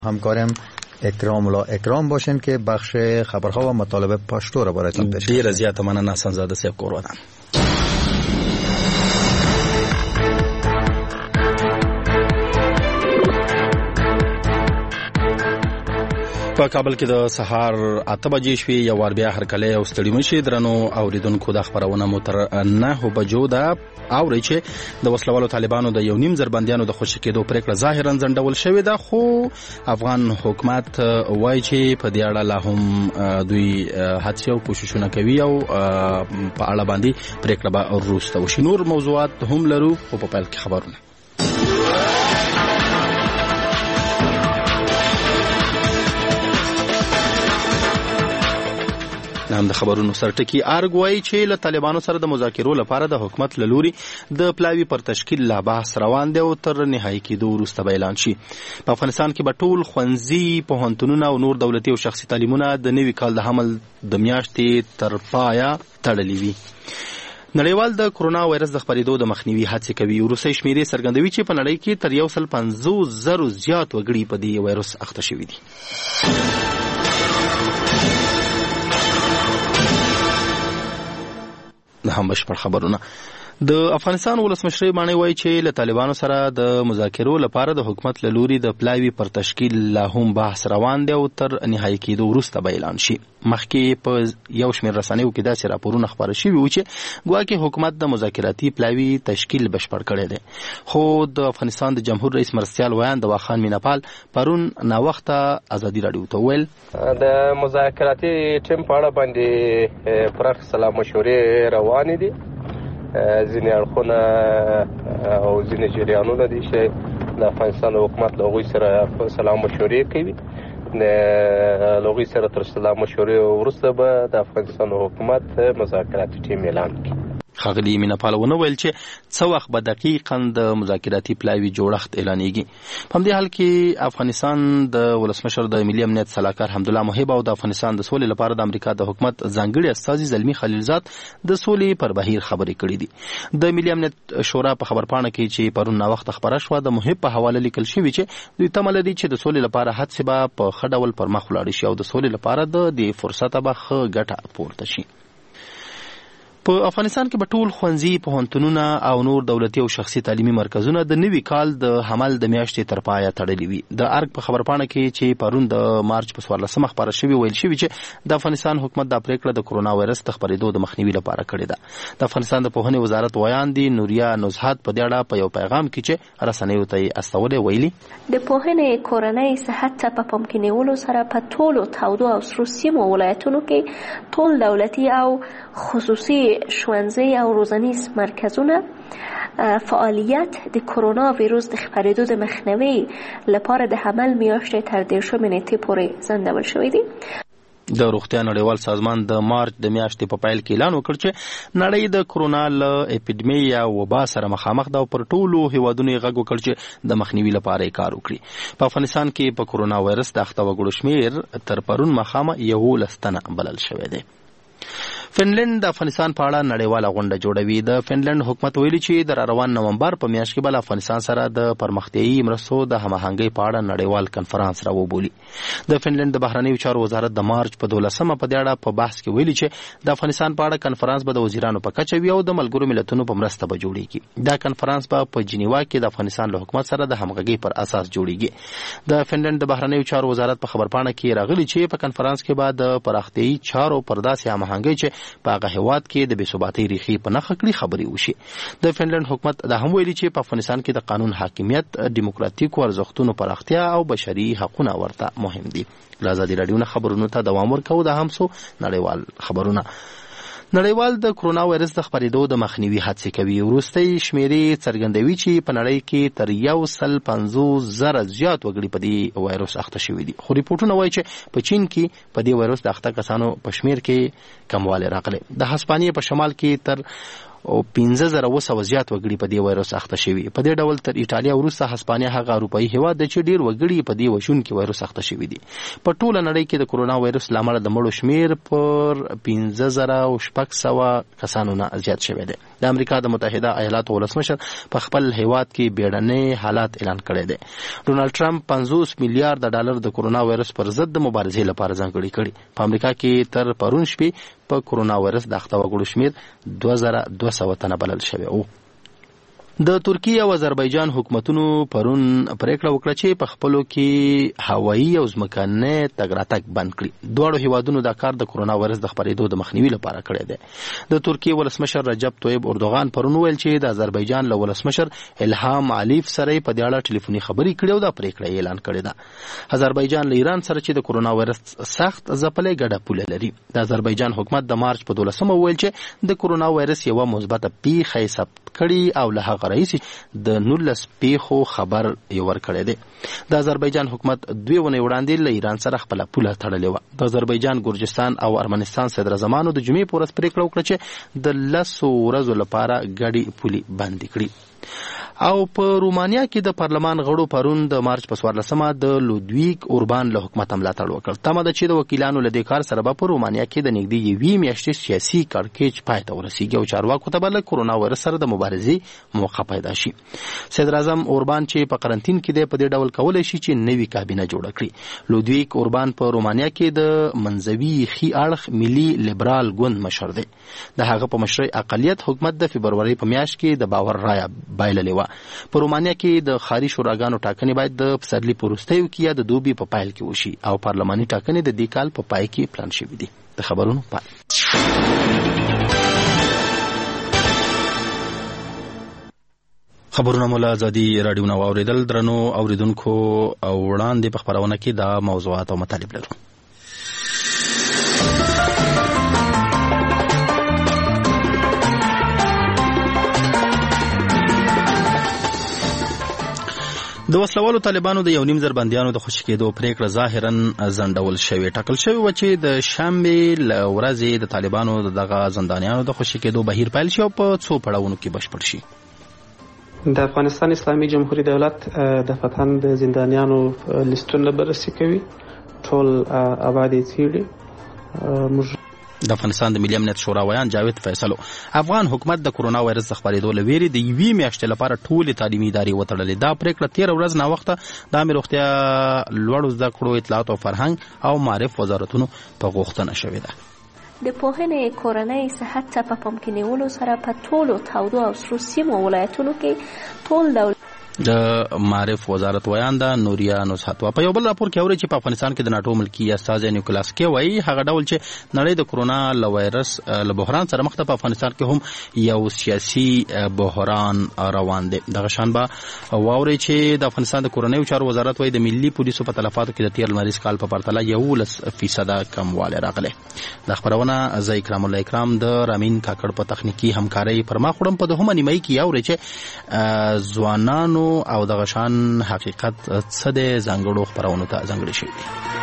همکارم اکرام الله اکرام باشین که بخش خبرها و مطالب پشتو را برایتان پیش کنیم. ډیر زیاته مننه حسن زاده صاحب کور ودان. په کابل کې د سهار 8 بجې شوې یو وار بیا هرکلی او ستړي مشي درنو اوریدونکو د خبرونه مو تر 9 بجو ده اوري چې د وسلوالو طالبانو د 1.5 بنديانو د خوشی کېدو پریکړه ظاهرا ځنډول شوې ده، خو افغان حکومت وایي چې په دې اړه لا هم دوی هڅې او کوششونه کوي او په اړه باندې پریکړه به وروسته وشي. نور موضوعات هم لرو او په پیل کې خبرونه. هم د خبرونو سرټکی ارګ وایي چې له طالبانو سره د مذاکرو لپاره د حکومت له لوري د پلاوي پر تشکیل لا بحث روان دی او تر نهایي کېدو وروسته به اعلان شي. په افغانستان کې به ټول ښوونځي، پوهنتونونه او نور دولتي او شخصي تعلیمونه د نوي کال د حمل د میاشتې تر پایه تړلي وي. نړیوال د کرونا وایرس د خپرېدو د مخنیوي هڅې کوي. وروستۍ شمیرې څرګندوي چې په نړۍ کې تر 150,000 زیات وګړي په دې وایرس اخته شوي دي. هم بشپړ خبرونه. د افغانستان ولسمشر باندې وایي چې له طالبانو سره د مذاکرو لپاره د حکومت له لوري د پلاوي پر تشکیل لا هم بحث روان دی او تر نهایي کېدو وروسته به اعلان شي. مخکې په یو شمېر رسنیو کې داسې راپورونه خپاره شوي وو چې ګواکې حکومت د مذاکراتي پلاوي تشکیل بشپړ کړی دی، خو د افغانستان د جمهور رئیس مرستیال ویان د واخان میناپال پرون ناوخته ازادي راډیو ته ویل د مذاکراتي ټیم په اړه باندې پراخ سلا مشورې روانې دي. ځینې اړخونه او ځینې جریانونه دي چې د افغانستان حکومت له هغوی سره سلا مشورې کوي. د هغوی سره تر سلا مشورې وروسته به د افغانستان حکومت مذاکراتي ټیم اعلان کړي. ښاغلي میناپال ونه ویل چې څه وخت به دقیقاً د مذاکراتي پلاوي جوړښت اعلانېږي. په همدې حال کې افغانستان د ولسمشر د ملي امنیت سلاکار حمدالله محب او د افغانستان د سولې لپاره د امریکا د حکومت ځانګړي استازي زلمي خلیلزاد د سولې پر بهیر خبرې کړې دي. د ملي امنیت شورا په خبرپاڼه کې چې پرون ناوخته خبره شوه د محب په حواله لیکل شوي چې دوی تمه لري چې د سولې لپاره هڅې به په ښه ډول پر مخ ولاړې شي او د سولې لپاره د دې فرصته به ښه ګټه پورته شي. په افغانستان کې به ټول ښوونځي، پوهنتونونه او نور دولتي او شخصي تعلیمي مرکزونه د نوي کال د حمل د میاشتې تر پایه تړلي وي. د ارګ په خبرپاڼه کې چې پرون د مارچ په 14 خبره شوې ویل شوي چې د افغانستان حکومت دا پریکړه د کرونا وایرس د خپرېدو د مخنیوي لپاره کړې ده. د افغانستان د پوهنې وزارت ویان دي نوریا نزهت په دې اړه په یو پیغام کې چې رسنیو ته یې استولې ویلي د پوهنې کورنۍ صحت ته په پام کې نیولو سره په ټولو تودو او سرو سیمو ولایتونو کې ټول دولتي او خصوصي ښوونځي او روزنیز مرکزونه فعالیت د کرونا ویروس د خپرېدو د مخنیوي لپاره د حمل میاشتې تر 10 نیټې پورې ځنډول شوی دی. د روغتیا نړیوال سازمان د مارچ د میاشتې په پیل کې اعلان وکړ چې نړۍ د کرونا له اپیډمي یا وبا سره مخامخ ده او پر ټولو هیوادونو یې غږ وکړ چې د مخنیوي لپاره یې کار وکړي. په افغانستان کې په کرونا وایرس د اخته وګړو شمېر تر پرون مخامه 11 تنه بلل شوی دی. فنلند د افغانستان په اړه نړیواله غونډه جوړوي. د فنلند حکومت ویلي چې د روان نومبر په میاشت کې بل افغانستان سره د پرمختیایي مرستو د هماهنګۍ په اړه نړیوال کنفرانس راوبولي. د فنلند د بهرنیو چارو وزارت د مارچ په 12 په دې اړه په بحث کې ویلي چې د افغانستان په اړه کنفرانس به د وزیرانو په کچه وي او د ملګرو ملتونو په مرسته به جوړیږي. دا کنفرانس به په جنیوا کې د افغانستان له حکومت سره د همغږۍ پر اساس جوړیږي. د فنلند د بهرنیو چارو وزارت په خبرپاڼه کې راغلي چې په کنفرانس کې به د پراختیایي چارو پر داسې هماهنګۍ چې په هغه هیواد کې د بې ثباتۍ ریښې په نښه کړي خبرې وشي. د فنلند حکومت دا هم ویلي چې په افغانستان کې د قانون حاکمیت، دیموکراتیکو ارزښتونو پراختیا او بشري حقونه ورته مهم دي. ازادي راډیو نه خبرونو ته دوام ورکوي. دا هم څو نړیوال خبرونه. نړیوال د کرونا وایرس د خپرېدو د مخنیوي هڅې کوي. وروستۍ شمیرې څرګندوي چې په نړۍ کې تر 150,000 زیات وګړي په دې وایرس اخته شوي دي، خو ریپورټونه وایي چې په چین کې په دې وایرس د اخته کسانو په شمیر کې کموالی راغلی. د هسپانیې په شمال کې تر 15,200 زیات وګړي په دې وایرس اخته شوي. په دې ډول تر ایټالیا وروسته هسپانیا هغه اروپایي هیواد دی چې ډیر وګړي په دې وشونکي وایرس اخته شوي دي. په ټوله نړۍ کې د کرونا وایرس له امله د مړو شمیر پر 15,600 کسانو نه زیات شوی دی. د امریکا د متحده ایالاتو ولسمشر په خپل هیواد کې بیړني حالات اعلان کړی دی. ډونالد ټرمپ 50 میلیارډ ډالر د کرونا وایرس پر ضد د مبارزې لپاره ځانګړي کړي. په امریکا کې تر پرون شپې په کرونا وایرس د اخته وګړو شمیر 2200 تنه بلل شوی او د ترکیه او آذربایجان حکومتونو پرون پریکړه وکړه چې په خپلو کې هوایي او ځمکني تګ راتګ بند کړي. دواړو هیوادونو دا کار د کرونا وایرس د خپرېدو د مخنیوي لپاره کړی دی. د ترکیه ولسمشر رجب طیب اردوغان پرون ویل چې د آذربایجان له ولسمشر الهام علیف سره په دې اړه ټلیفوني خبرې کړې او دا پریکړه اعلان کړې ده. آذربایجان له ایران سره چې د کرونا وایرس سخت ځپلې ګډه پوله لري. د آذربایجان حکومت د مارچ په 12 ویل چې د کرونا وایرس یو مثبته پیښه ثبت کړي او له هغه رئیس د 19 پیښو خبر یې ورکړی دی. د آذربایجان حکومت 2 ونې وړاندې له ایران سره خپل پوله تړلې و. د آذربایجان، ګورجستان او ارمنستان صدراعظمانو د جمعې په ورځ پریکړه وکړه چې د 10 ورځو لپاره ګډې پولې بندې کړي. او په رومانیا کې د پارلمان غړو پرون د مارچ په 14 د لودویګ اوربان له حکومت ملاتړ وکړ. تمه ده چې د وکیلانو له دې کار سره به په رومانیا کې د نږدې 1 میاشتې سیاسي کړکېچ پای ته ورسیږي او چارواکو ته به له کرونا وایرس سره د مبارزې موقع پیدا شي. صدراعظم اوربان چې په قرنټین کې دی په دې ډول کولای شي چې نوې کابینه جوړه کړي. لودویګ اوربان په رومانیا کې د منځوي خي اړخ ملي لیبرال ګوند مشر دی. د هغه په مشرۍ اقلیت حکومت د فبروري په میاشت کې د باور رایه بایللې وه. په رومانیا کې د ښاري شوراګانو ټاکنې باید د پسرلي په وروستیو کې یا د دوبي په پیل کې وشي او پارلماني ټاکنې د دې کال په پای کې پلان شوي دي. د خبرونو پای. خبرونه مولا ازادي رادیو نو اوریدل. درنو اوریدونکو او وړاندې په خبرونه کې دا موضوعات او مطالب لرو. د وسلوالو طالبانو د 1.5 زر بندیانو د خوشي کېدو پریکړه ظاهرا ځنډول شوې. ټاکل شوی و چې د شنبې ورځې د طالبانو دغه زندانیانو د خوشي کېدو بهیر پیل شي او په 2 پړاوونو کې بشپړ شي. د افغانستان اسلامي جمهوریت دولت د فتن د زندانیانو لیستونه بررسي کوي. ټول آبادی څیړي. د افغانستان د ملي امنیت شورا ویان جاوید فیصلو افغان حکومت د کرونا وایرس د خپرېدو له ویرې د 1 میاشتې لپاره ټولې تعلیمي ادارې وتړلې. دا پریکړه 13 ورځ نه وخته د امیر روغتیا، لوړو زده کړو، اطلاعات او فرهنګ او معرف وزارتونو په غوښتنه شوې ده. د پوهنې کورنۍ صحت ته په پام کې نیولو سره په ټولو تودو او سرو سیمو ولایتونو کې ټول دولت د معرف وزارت ویان ده نوریا نصحت. په یو بل راپور کې اوري چې په افغانستان کې د ناټو ملکی استازی نیکولاس کې وایي هغه ډول چې نړۍ د کرونا له وایرس له بحران سره مخ ده، په افغانستان کې هم یو سیاسي بحران روان دی. دغه شان به واوري چې د افغانستان د کورنیو چارو وزارت وایي د ملي پولیسو په تلفاتو کې د تیر لمریز کال په پرتله 11% کموالی راغلی. د خبرونه زه اکرام الله اکرام د رامین کاکړ په تخنیکی همکارۍ پر ما خړم. په دهمه نیمه کې اوري چې ځوانانو او دغه شان حقیقت څه د ځانګړو خبرونو ته ځانګړي شي.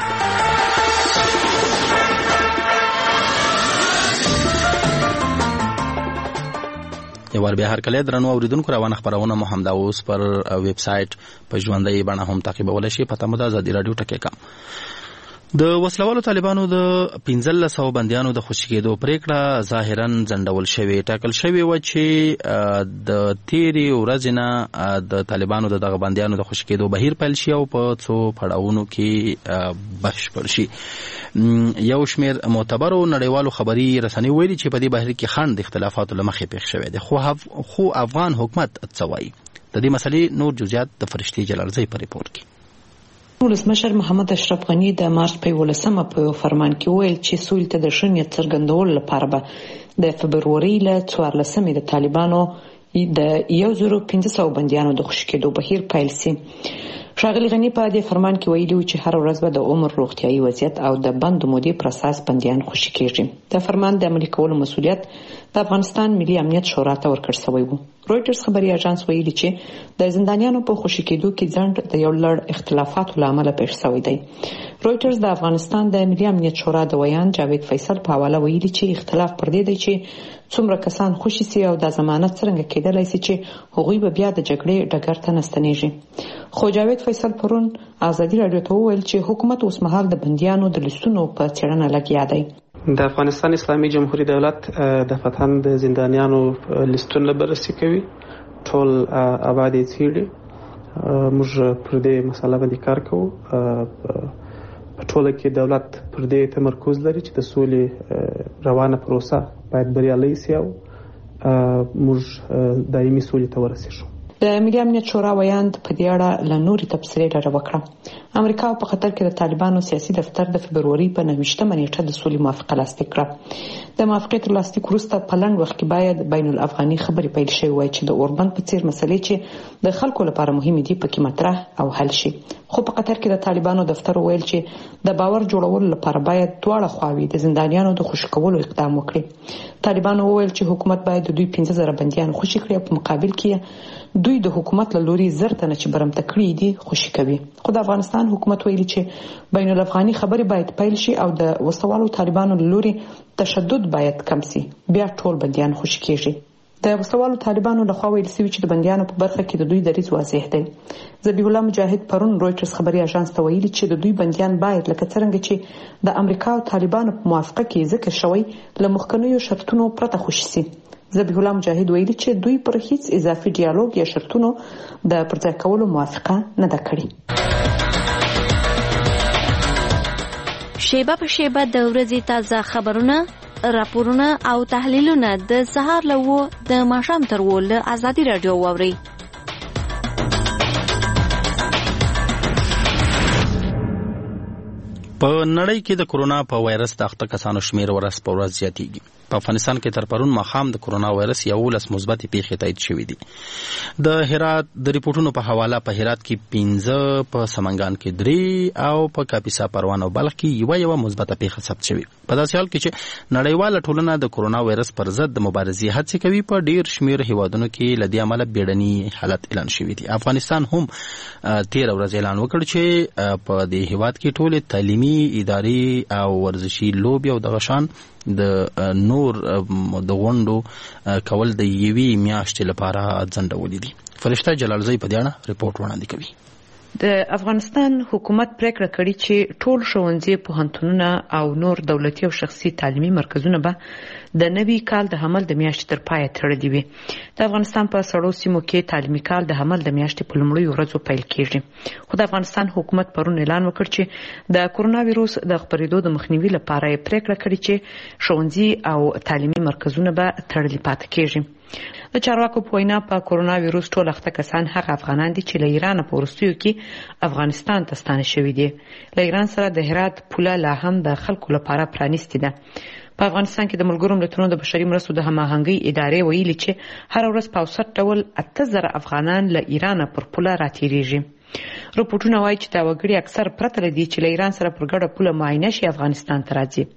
یوار بیا هر کله درنو اوریدونکو روانه خبرونه مو هم دا اوس پر ویب سټ په ژوندۍ بڼه هم تعقیبولای شي. پته مو د ازادي رادیو ټکی کم. د وسلوالو طالبانو د 1500 بندیانو د خوشي کېدو پریکړه ظاهرا ځنډول شوې. ټاکل شوی و چې د تیری ورځې نه د طالبانو دغه بندیانو د خوشي کېدو بهیر پیل شي او په 2 پړاوونو کې بشپړ شي. یو شمیر معتبرو نړیوالو خبري رسنۍ ویلي چې په دې بهیر کې خند اختلافات لمخې پیښ شوی دی. خو افغان حکومت څه وایي؟ د دې مسلې نور جزئیات د فرشتي جلالزی په ریپورت کې. ولسمشر محمد اشرف غنی د مارچ په 11 په فرمان کې ویل چې سولې ته د شنیت څرګندول لپاره به د فبروري له 14 د طالبانو د 1500 بندیانو د خوشي کېدو بهیر پیل شي. ښاغلي غنی په دې فرمان کې ویلي چې هر ورځ به د عمر روغتيایي وضعیت او د بند مودې پر اساس بندیان خوشي کېږي. د فرمان د عملي کولو مسؤلیت د افغانستان ملي امنیت شورا ته ورکړل شوی و. رويټرز خبري اژانس ویلي چې د زندانیانو په خوشي کېدو کې ځنډ د یو لړ اختلافاتو لامل پیښ شوی دی. رویټرز د افغانستان د ملي امنیت شورا د ویان جاوید فیصل په حواله ویلي چې اختلاف پر دې دی چې څومره کسان خوشي سي او د ضمانت څنګه کېدلای شي چې هغوی به بیا د جګړې ډګر ته نستنیږي. خو جاوید فیصل پرون ازادي راډیو ته وویل چې حکومت اوس مهال د بندیانو د لیستونو په څېړنه لګیا دی. د افغانستان اسلامي جمهوریت دولت دفعتاً د زندانیانو لیستونه بررسي کوي، ټول آباد یې څېړي. موږ پر دې مسله باندې کار کوو. په ټوله کې دولت پر دې تمرکز لري چې د سولې روانه پروسه باید بریالۍ سي او موږ دایمي سولې ته ورسېږو. د ملي امنیت شورا ویاند په دې اړه له نورې تبصرې ډډه وکړه. امریکا په قطر کې د طالبانو سیاسي دفتر د فبروري په 29مه نیټه د سولې موافقه لاسلیک کړه. د موافقې تر لاسلیک وروسته په لنډ وخت کې باید بین الافغاني خبرې پیل شوې وای چې د اوربند په څیر مسلې چې د خلکو لپاره مهمې دي پکې مطرح او حل شي. خو په قطر کې د طالبانو دفتر ویل چې د باور جوړولو لپاره باید دواړه خواوې د زندانیانو د خوشي کولو اقدام وکړي. طالبانو وویل چې حکومت باید د دوی 15000 بندیان خوشي کړي او په مقابل کې دوی د حکومت له لوري زرتنه چې برمته کړی دي خوشي کوي. خو د افغانستان حکومت ویلي چې بین الافغاني خبرې باید پیل شي او د وسوالو طالبانو له لوري تشدد باید کم شي، بیا ټول بندیان خوشي کیږي. د وسوالو طالبانو لخوا ویل شوی چې د بندیانو په برخه کې د دوی دریځ واضح دی. ذبیح الله مجاهد پرون رویټرز خبري اژانس ته ویلي چې د دوی بندیان باید لکه څنګه چې د امریکا او طالبانو په موافقه کې ذکر شوی له مخکنیو شرطونو پرته خوشي شي. ذبیح الله مجاهد ویلي چې دوی پر هیڅ اضافي ډیالوګ یا شرطونو د پرځای کولو موافقه نه ده کړې. شیبه په شیبه د ورځې تازه خبرونه، راپورونه او تحلیلونه د سهار له 9 د ماښام تر 10 له ازادي راډیو واورئ. په نړۍ کې د کورونا په وایرس د اخته کسانو شمیر ورځ په ورځ زیاتېږي. په افغانستان کې تر پرون ماښام د کورونا وایرس 11 مثبتې پیښې تایید شوې دي. د هرات د ریپورتونو په حواله په هرات کې 15، په سمنګان کې 3 او په کاپیسا، پروان او بلخ کې یو مثبته پیښه ثبت شوې. په داسې حال کې چې نړیواله ټولنه د کورونا وایرس پر ضد د مبارزې هڅې کوي، په ډیر شمیر هیوادونو کې لدی عمله بیړني حالت اعلان شوی دی. افغانستان هم 13 ورځې اعلان وکړ چې په دې هیواد کې ټول تعلیمي اداري او ورزشي لوبي او د غشان د نور د غونډو کول د یوې میاشتې لپاره ځنډولې دي. فرشته جلالزی په دې اړه ریپورت وړاندې کوي. د افغانستان حکومت پریکړه کړې چې ټول ښوونځي، پوهنتونونه او نور دولتي او شخصي تعلیمي مرکزونه به د نوي کال د حمل د میاشتې تر پایه تړلي وي. د افغانستان په سړو سیمو کې تعلیمي کال د حمل د میاشتې په لومړیو ورځو پیل کیږي. خو د افغانستان حکومت پرون اعلان وکړ چې د کورونا وایرس د خپرېدو د مخنیوي لپاره یې پریکړه کړې چې ښوونځي او تعلیمي مرکزونه به تړلي پاتې کیږي. د چارواکو په وینا په کورونا وایرس ټول اخته کسان هغه افغانان دي چې له ایران په وروستیو کې افغانستان ته ستانه شوي دي. له ایران سره د هرات پوله لا هم د خلکو لپاره پرانیستې ده. په افغانستان کې د ملګرو ملتونو د بشري مرستو د هماهنګۍ ادارې ویلي چې هر ورځ په اوسط ډول 8000 افغانان له ایران پر پوله راتېریږي. رپورټونه وایي چې دا وګړي اکثر پرته لدی چې له ایران سره پر ګډه پوله معاینه شي افغانستان ته راځي.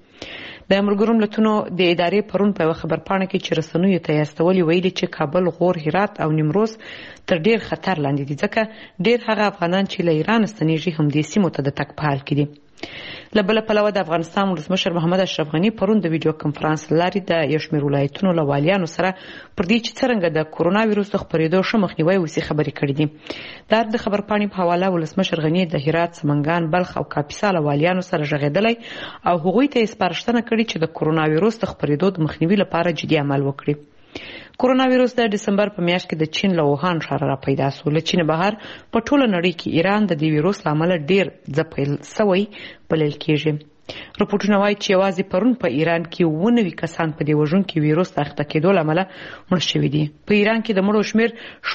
د ملګرو ملتونو د ادارې پرون په خبرپاڼه کې چې رسنیو ته یاستولي ویلي چې کابل، غور، هرات او نیمروز تر ډیر خطر لاندې دي، ځکه ډیر هغه افغانان چې له ایران ستنیږي هم دې سیمو ته د تګ په حال کې دي. له بل پلوه د افغانستان ولسمشر محمد اشرف غني پرون د ویډیو کنفرانس لارې د یو شمېر ولایتونو له والیانو سره پر دې چې څرنګه د کورونا وایرس د خپرېدو ښه مخنیوی وسي خبرې کړې دي. د خبرپاڼې په حواله ولسمشر غني د هرات، سمنګان، بلخ او کاپیسا له والیانو سره غږېدلی او هغوی ته یې سپارښتنه کړې چې د کورونا وایرس د خپرېدو د مخنیوي لپاره جدي عمل وکړي. کورونا وایرس د دسمبر په میاشت کې د چین له ووهان ښار را پیدا شو. له چین بهر په ټوله نړۍ کې ایران د دې وایرس له امله ډیر ځپل شوی بلل کېږي. رپورټونه وایي چې یوازې پرون په ایران کې 90 کسان په دې وژونکي وایرس د اخته کېدو له امله مړه شوي دي. په ایران کې د مړو شمېر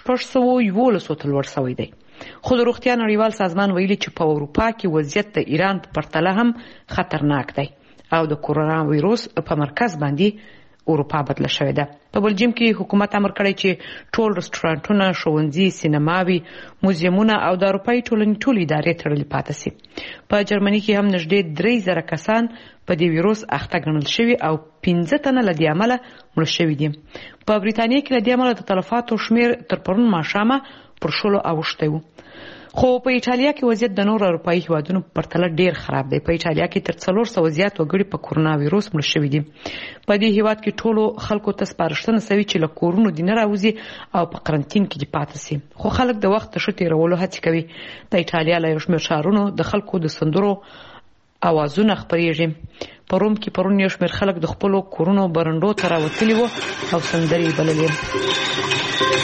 611 ته لوړ شوی دی. خو د روغتیا نړیوال سازمان ویلي چې په اروپا کې وضعیت د ایران په پرتله هم خطرناک دی او د کورونا وایرس په مرکز باندې اروپا بدله شوې ده. په بلجیم کې حکومت امر کړی چې ټول رستورانټونه، ښوونځي، سینماوي، موزیمونه او د اروپایي ټولنې ټولې ادارې تړلې پاتې شي. په جرمني کې هم نږدې 3000 کسان په دې وایرس اخته ګڼل شوي او 15 تنه له دې امله مړه شوي دي. په بریتانیا کې له دې امله د تلفاتو شمېر تر پرون ماښامه پر 100 اوښتی و. خو په ایټالیا کې وضعیت د نورو اروپایي هیوادونو په پرتله ډیر خراب دی. په ایټالیا کې تر 400 زیات وګړي په کورونا وایروس مړ شوي دي. په دې هیواد کې ټولو خلکو ته سپارښتنه شوې چې له کورونو دې نه راوځي او په قرنطین کې دې پاتې شي. خو خلک د وخت ښه تېرولو هڅې کوي. د ایټالیا له یو شمېر ښارونو د خلکو د سندرو اوازونه خپرېږي. په روم کې پرون یو شمېر خلک د خپلو کورونو برنډو ته راوتلي وو او سندرې بللې.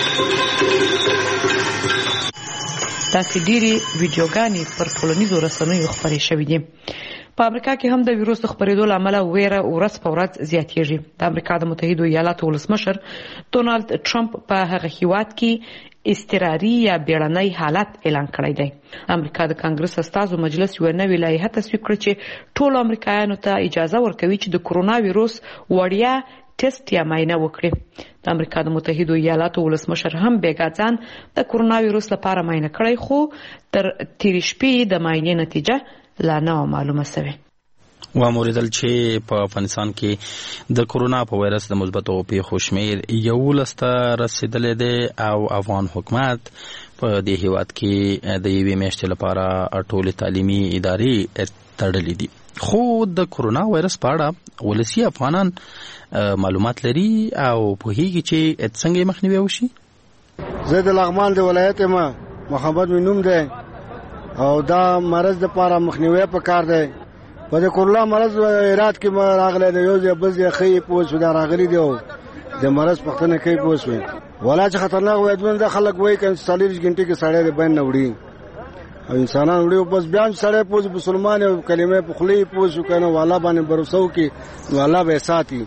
داسې ډېرې ویډیوګانې پر ټولنیزو رسنیو خپرې شوې دي. په امریکا کې هم د ویروس د خپرېدو له امله ویره ورځ په ورځ زیاتېږي. د امریکا د متحدو ایالاتو ولسمشر ډونالد ټرمپ په هغه هیواد کې اضطراري یا بیړنی حالت اعلان کړی دی. امریکا د کانګرس استازو مجلس یو نوې لایحه تصویب کړه چې ټولو امریکایانو ته اجازه ورکوي چې د کورونا ویروس وړیا ټیسټ یا معاینه وکړي. د امریکا د متحدو ایالاتو ولسمشر هم بیګا ځان د کورونا ویروس لپاره معاینه کړی، خو تر تېرې شپې د معاینې نتیجه لا نه معلومه شوې. واوریدل چې په افغانستان کې د کورونا په وایرس د مثبتو پیښو شمېر 11 ته رسیدلی دی او افغان حکومت په دې هیواد کې د یوې میاشتې لپاره ټولې تعلیمي ادارې تړلې دي. خو د کورونا وایرس په اړه ولسي افغانان معلومات لري او پوهیږي چې څنګه مخنیوي وشي. زه د لغمان د ولایت ما محمد مینوم دی او دا مرض د لپاره مخنیوي پکار دی. په د کورونا مرض ایراد کې ما راغلی دی، یو ځای بل ځای ښه پوه شو دا راغلی دی او د مرض پوښتنه کوي پوه شوې. ولا چې خطرناک وایي دا خلک وایي که 40 غنټې کې سړی د بین نه وړي او انسانان وړي، بس بیا هم سړی پوه مسلمان او کلمې په خولې پوه شو که نه والله باندې بروسه وکړي والله به یې ساتي.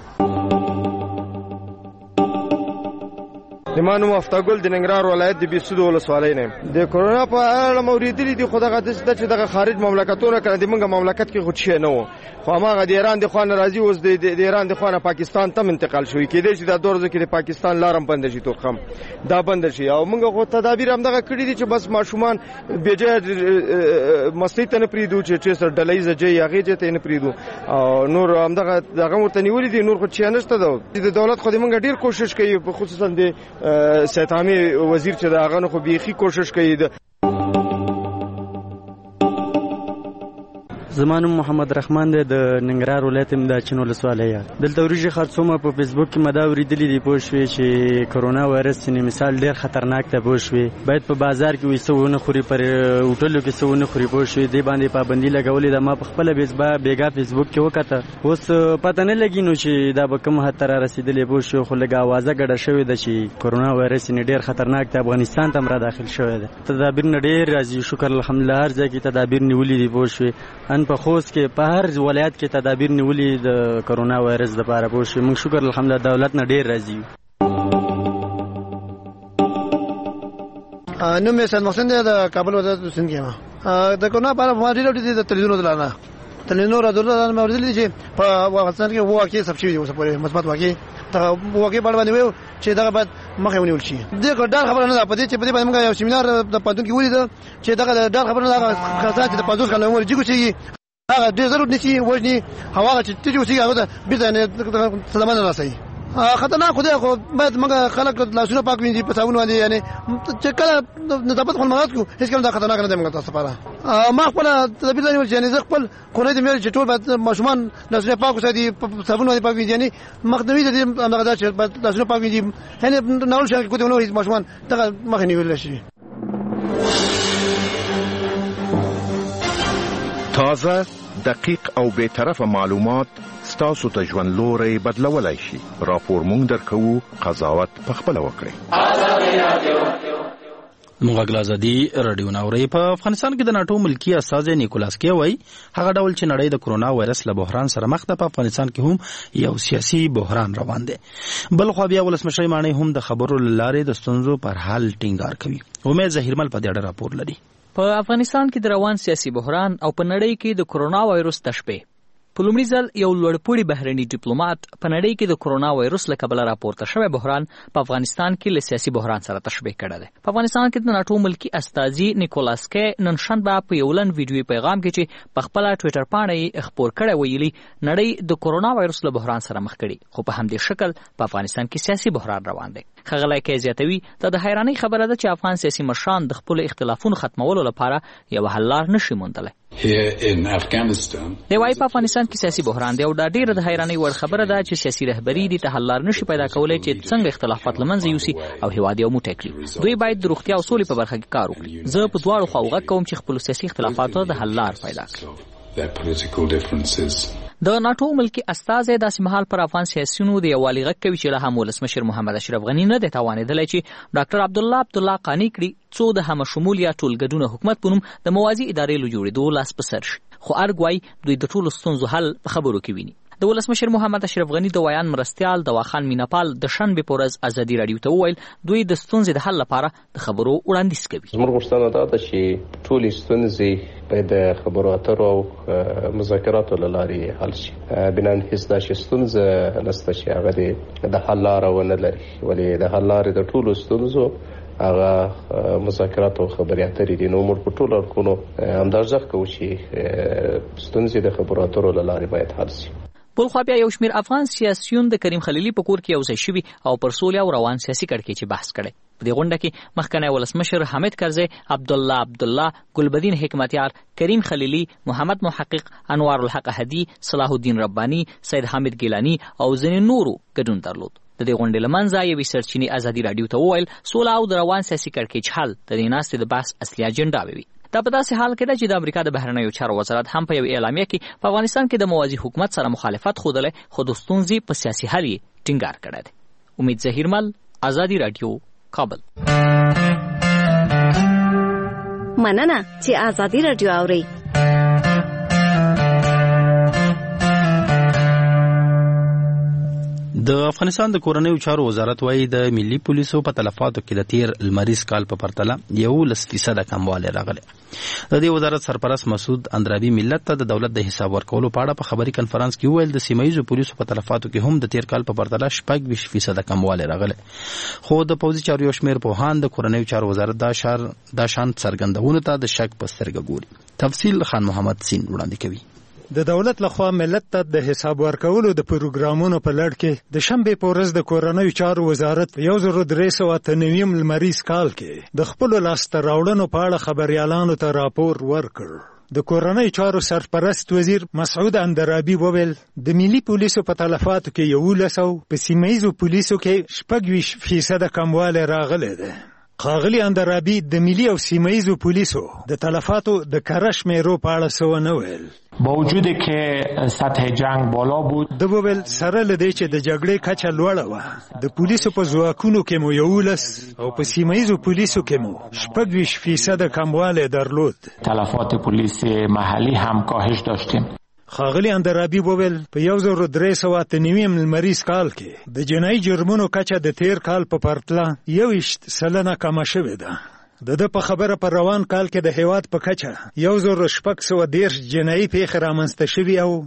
زما نوم افتاګل د ننګرهار ولایت د بیسود ولسوالۍ نه. د کورونا په اړه مې اورېدلي دي، خو دغه داسې چې دغه خارج مملکتونه که د موږ مملکت کې خو شی نه و، خو هماغه د ایران د خوا نه راځي. اوس د ایران د خوا نه پاکستان ته انتقال شوی، کېدای شي دا 2 ورځو کې د پاکستان لار هم بنده شي، تورخم دا بنده شي. او موږ خو تدابیر همدغه کړي دي چې بس ماشومان بېجایه مستۍ ته نه پرېږدو، چې سر ډله ییزه ځای هغې ځای ته یې نه پرېږدو او نور همدغه دغه ورته نیولي دي. نور خو شی نشته ده. د دولت خو د موږ ډېر کوشش کوي، خصوصا د سید عامې وزیر چې د هغه نه خو بیخي کوشش کوي. زما نوم محمد رحمان دی، د ننګرهار ولایت یم د چین ولسوالۍ. دلته وریجې خرڅومه. په فیسبوک کې مې دا اورېدلي دي پوه شوې چې کورونا وایرس ځینې مثال ډېر خطرناک دی پوه شوې. باید په بازار کې وایي څه ونه خوري، پر هوټلو کې څه ونه خوري پوه شوې. دې باندې پابندي لګولې ده. ما په خپله بیګا فیسبوک کې وکته، اوس پته نه لګي نو چې دا به کوم حد ته را رسېدلې پوه شوې. خو لږ اوازه ګډه شوې ده چې کورونا وایرس یې ډېر خطرناک دی، افغانستان ته هم را داخل شوی دی. تدابیر نه ډېر راځي، شکر الحمدلله هر ځای کې تدابیر نیولي دي پوه شوې. ان په خوست کې په هر ولایت کې تدابیر نیولي د کورونا وایرس لپاره پوه شوې. موږ شکر الحمدلله دولت نه ډېر راځي. نوم یې سید محسن دی، د کابل ولایت سند کې یم. د کورونا په اړه ما ډېر د تلویزیونو دلانه مې اورېدلي دي چې په افغانستان کې واقع ثبت شوي دي اوس پورې مثبت واقع په اړه باندې وایو چې دغه باید مخه ونیول شي. دغه ډار خبره نه ده په دې چې په دې باندې موږ یو سیمینار د پاتون کې ولیدل چې دغه ډار خبره نه ده. خاصه چې د 50 کال عمر جګو شي هغه ډېر ضرورت نشي وژني هغه چې تیجو شي هغه د بیزنه سلامانه راسي. خطرناک دی، خو باید موږ خلک لاسونه پاک وینځي په صابون باندې، یعنی چې کله نظافت خلمات کو هیڅ کله دا خطرناک نه دی موږ تاسو لپاره. ما خپل تدبیر نیول چې یعنی زه خپل کورنۍ د مې چې ټول باید ماشومان لاسونه پاک وساتي، په صابون باندې پاک وینځي، یعنی مخنیوي د دې هغه دا چې باید لاسونه پاک وینځي. یعنی ناول شان کوته نو هیڅ ماشومان دغه مخه نیول شي. تازه، دقیق او بی‌طرفه معلومات ستاسو ته ژوند لوري بدلولای شي. راپور مونږ درکوو، قضاوت پخپله وکړئ. موږ غلازادي رادیو ناوړي. په افغانستان کې د ناټو ملکی استازی نیکولاس کی وایي هغه ډول چې نړۍ د کورونا وایرس له بحران سره مخ ده، په افغانستان کې هم یو سیاسي بحران روان دی. بل خو بیا ولسمشر مانی هم د خبرو لارې د ستونزو پر حل ټینګار کوي. امید ظهیرمل په دې اړه راپور لري. په افغانستان کې د روان سیاسي بحران او په نړۍ کې د کورونا وایرس تشبیه په لومړي ځل یو لوړپوړي بهرني ډیپلوماټ په نړۍ کې د کرونا وایروس له کبله راپورته شوی بحران په افغانستان کې له سیاسي بحران سره تشبیه کړی دی. په افغانستان کې د ناټو ملکی استازي نیکولاس کې نن شنبه په یو لنډ ویډیوي پیغام کې چې په خپل ټوئیټر باندې یې خپور کړی ویلي نړۍ د کرونا وایروس له بحران سره مخ کړي، خو په همدې شکل په افغانستان کې سیاسي بحران روان دی. ښاغلی کې زیاتوي د حیرانۍ خبره ده چې افغان سیاسي مشران د خپل اختلافونو ختمولو لپاره یو حل لار نشي موندلی. دی وايي په افغانستان کې سیاسي بحران دی او دا ډیره د حیرانۍ وړ خبره ده چې سیاسي رهبري دې ته حل لار نشي پیدا کولی چې څنګه اختلافات له منځه یوسي او هیواد یو موټی کړي. دوی باید د روغتیا او سولې په برخه کې کار وکړي. زه په دواړو خواو غږ کوم چې خپلو سیاسي اختلافاتو د حل لار پیدا کړي. د ناټو ملکی استازی داسې مهال پر افغان سیاسیونو د یووالي غږ کوي چې لا هم ولسمشر محمد اشرف غني نه دی توانېدلی چې ډاکټر عبدالله قانع کړي څو د همه شمول یا ټولګډونه حکومت په نوم د موازي ادارې له جوړېدو لاس په سر شي. خو ارګ وایي دوی د ټولو ستونزو حل په خبرو کې ویني. د ولسمشر محمد اشرف غني د ویان مرستیال دواخان میناپال د شنبې په ورځ ازادي راډیو ته وویل دوی د ستونزې د حل لپاره د خبرو وړاندیز کوي. زموږ غوښتنه دا ده چې ټولې ستونزې باید د خبرو اترو او مذاکراتو له لارې حل شي. بنان هیڅ داسې ستونزه نشته چې هغه د حل لاره ونه لري، ولې د حل لارې د ټولو ستونزو هغه مذاکرات او خبرې اترې دي. نو موږ په ټولو اړخونو همدا کوو چې ستونزې د خبرو اترو له لارې باید حل شي. بل خوا بیا یو شمېر افغان سیاسیون د کریم خلیلي په کور کې یو ځای شوي او پر سولې او روان سیاسي کړکېچ بحث کړی. په دې غونډه کې مخکنی ولسمشر حامد کرزی، عبدالله، ګلبدین حکمتیار، کریم خلیلي، محمد محقق، انوار الحق هدي، صلاح الدین رباني، سید حامد ګیلاني او ځینې نورو ګډون درلود. د دې غونډې له منځه یوې سرچینې ازادي راډیو ته وویل سوله او د روان سیاسي کړکېچ حل د دې ناستې د بحث اصلي اجنډا وي. دا په داسې حال کې ده چې د امریکا د بهرنیو چارو وزارت هم په یو اعلامیه کې په افغانستان کې د موازي حکومت سره مخالفت ښودلی، خو د ستونزې په سیاسي حل یې ټینګار کړی دی. امید ظهیرمل، ازادي راډیو، کابل. مننه چې ازادي راډیو اورئ. د افغانستان د کورنیو چارو وزارت وايي د ملي پولیسو په تلفاتو کې د تیر لمریز کال په پرتله 11% کموالی راغلی. د دې وزارت سرپرست مسعود اندرابي ملت ته د دولت د حساب ورکولو په اړه په خبري کنفرانس کې وویل د سیمایي پولیسو په تلفاتو کې هم د تیر کال په پرتله 20% کموالی راغلی. خو د پوځي چارو یو شمېر پوهان د کورنیو چارو وزارت دا شان څرګندونو ته د شک په سترګه ګوري. تفصیل خان محمد سین وړاندې کوي. د دولت لخوا ملت ته د حساب ورکولو د پروګرامونو په لړ کې د شنبې په ورځ د کورنیو چارو وزارت 1398 لمریز کال کې د خپل لاسته راوړنو په اړه خبريالانو ته راپور ورکړ. د کورنیو چارو سرپرست وزیر مسعود اندرابي وویل د ملي پولیسو په تلفاتو کې 1100 په سیمایي پولیسو کې 20% کموالی راغلی دی. ښاغلي اندرابي د ملي او سیمایي پولیسو د تلفاتو د کره شمیرو په اړه څه ونه ویل. با وجود که سطح جنگ بالا بود د وویل سره لدی چې د جګړې کچه لوړه وه د پولیسو په ځواکونو کې مو 11 او په سیمایي پولیسو کې مو 20% کموالی درلود. تلفات پلیس محلی هم کاهش داشتیم. ښاغلي اندرابي وویل په 1398 لمریز کال کې د جنایي جرمونو کچه د تیر کال په پرتله 20% کمه شوې ده. د په خبره پر روان کال کې د هیواد په کچه 1610 جنایي پیښې رامنځته شوي او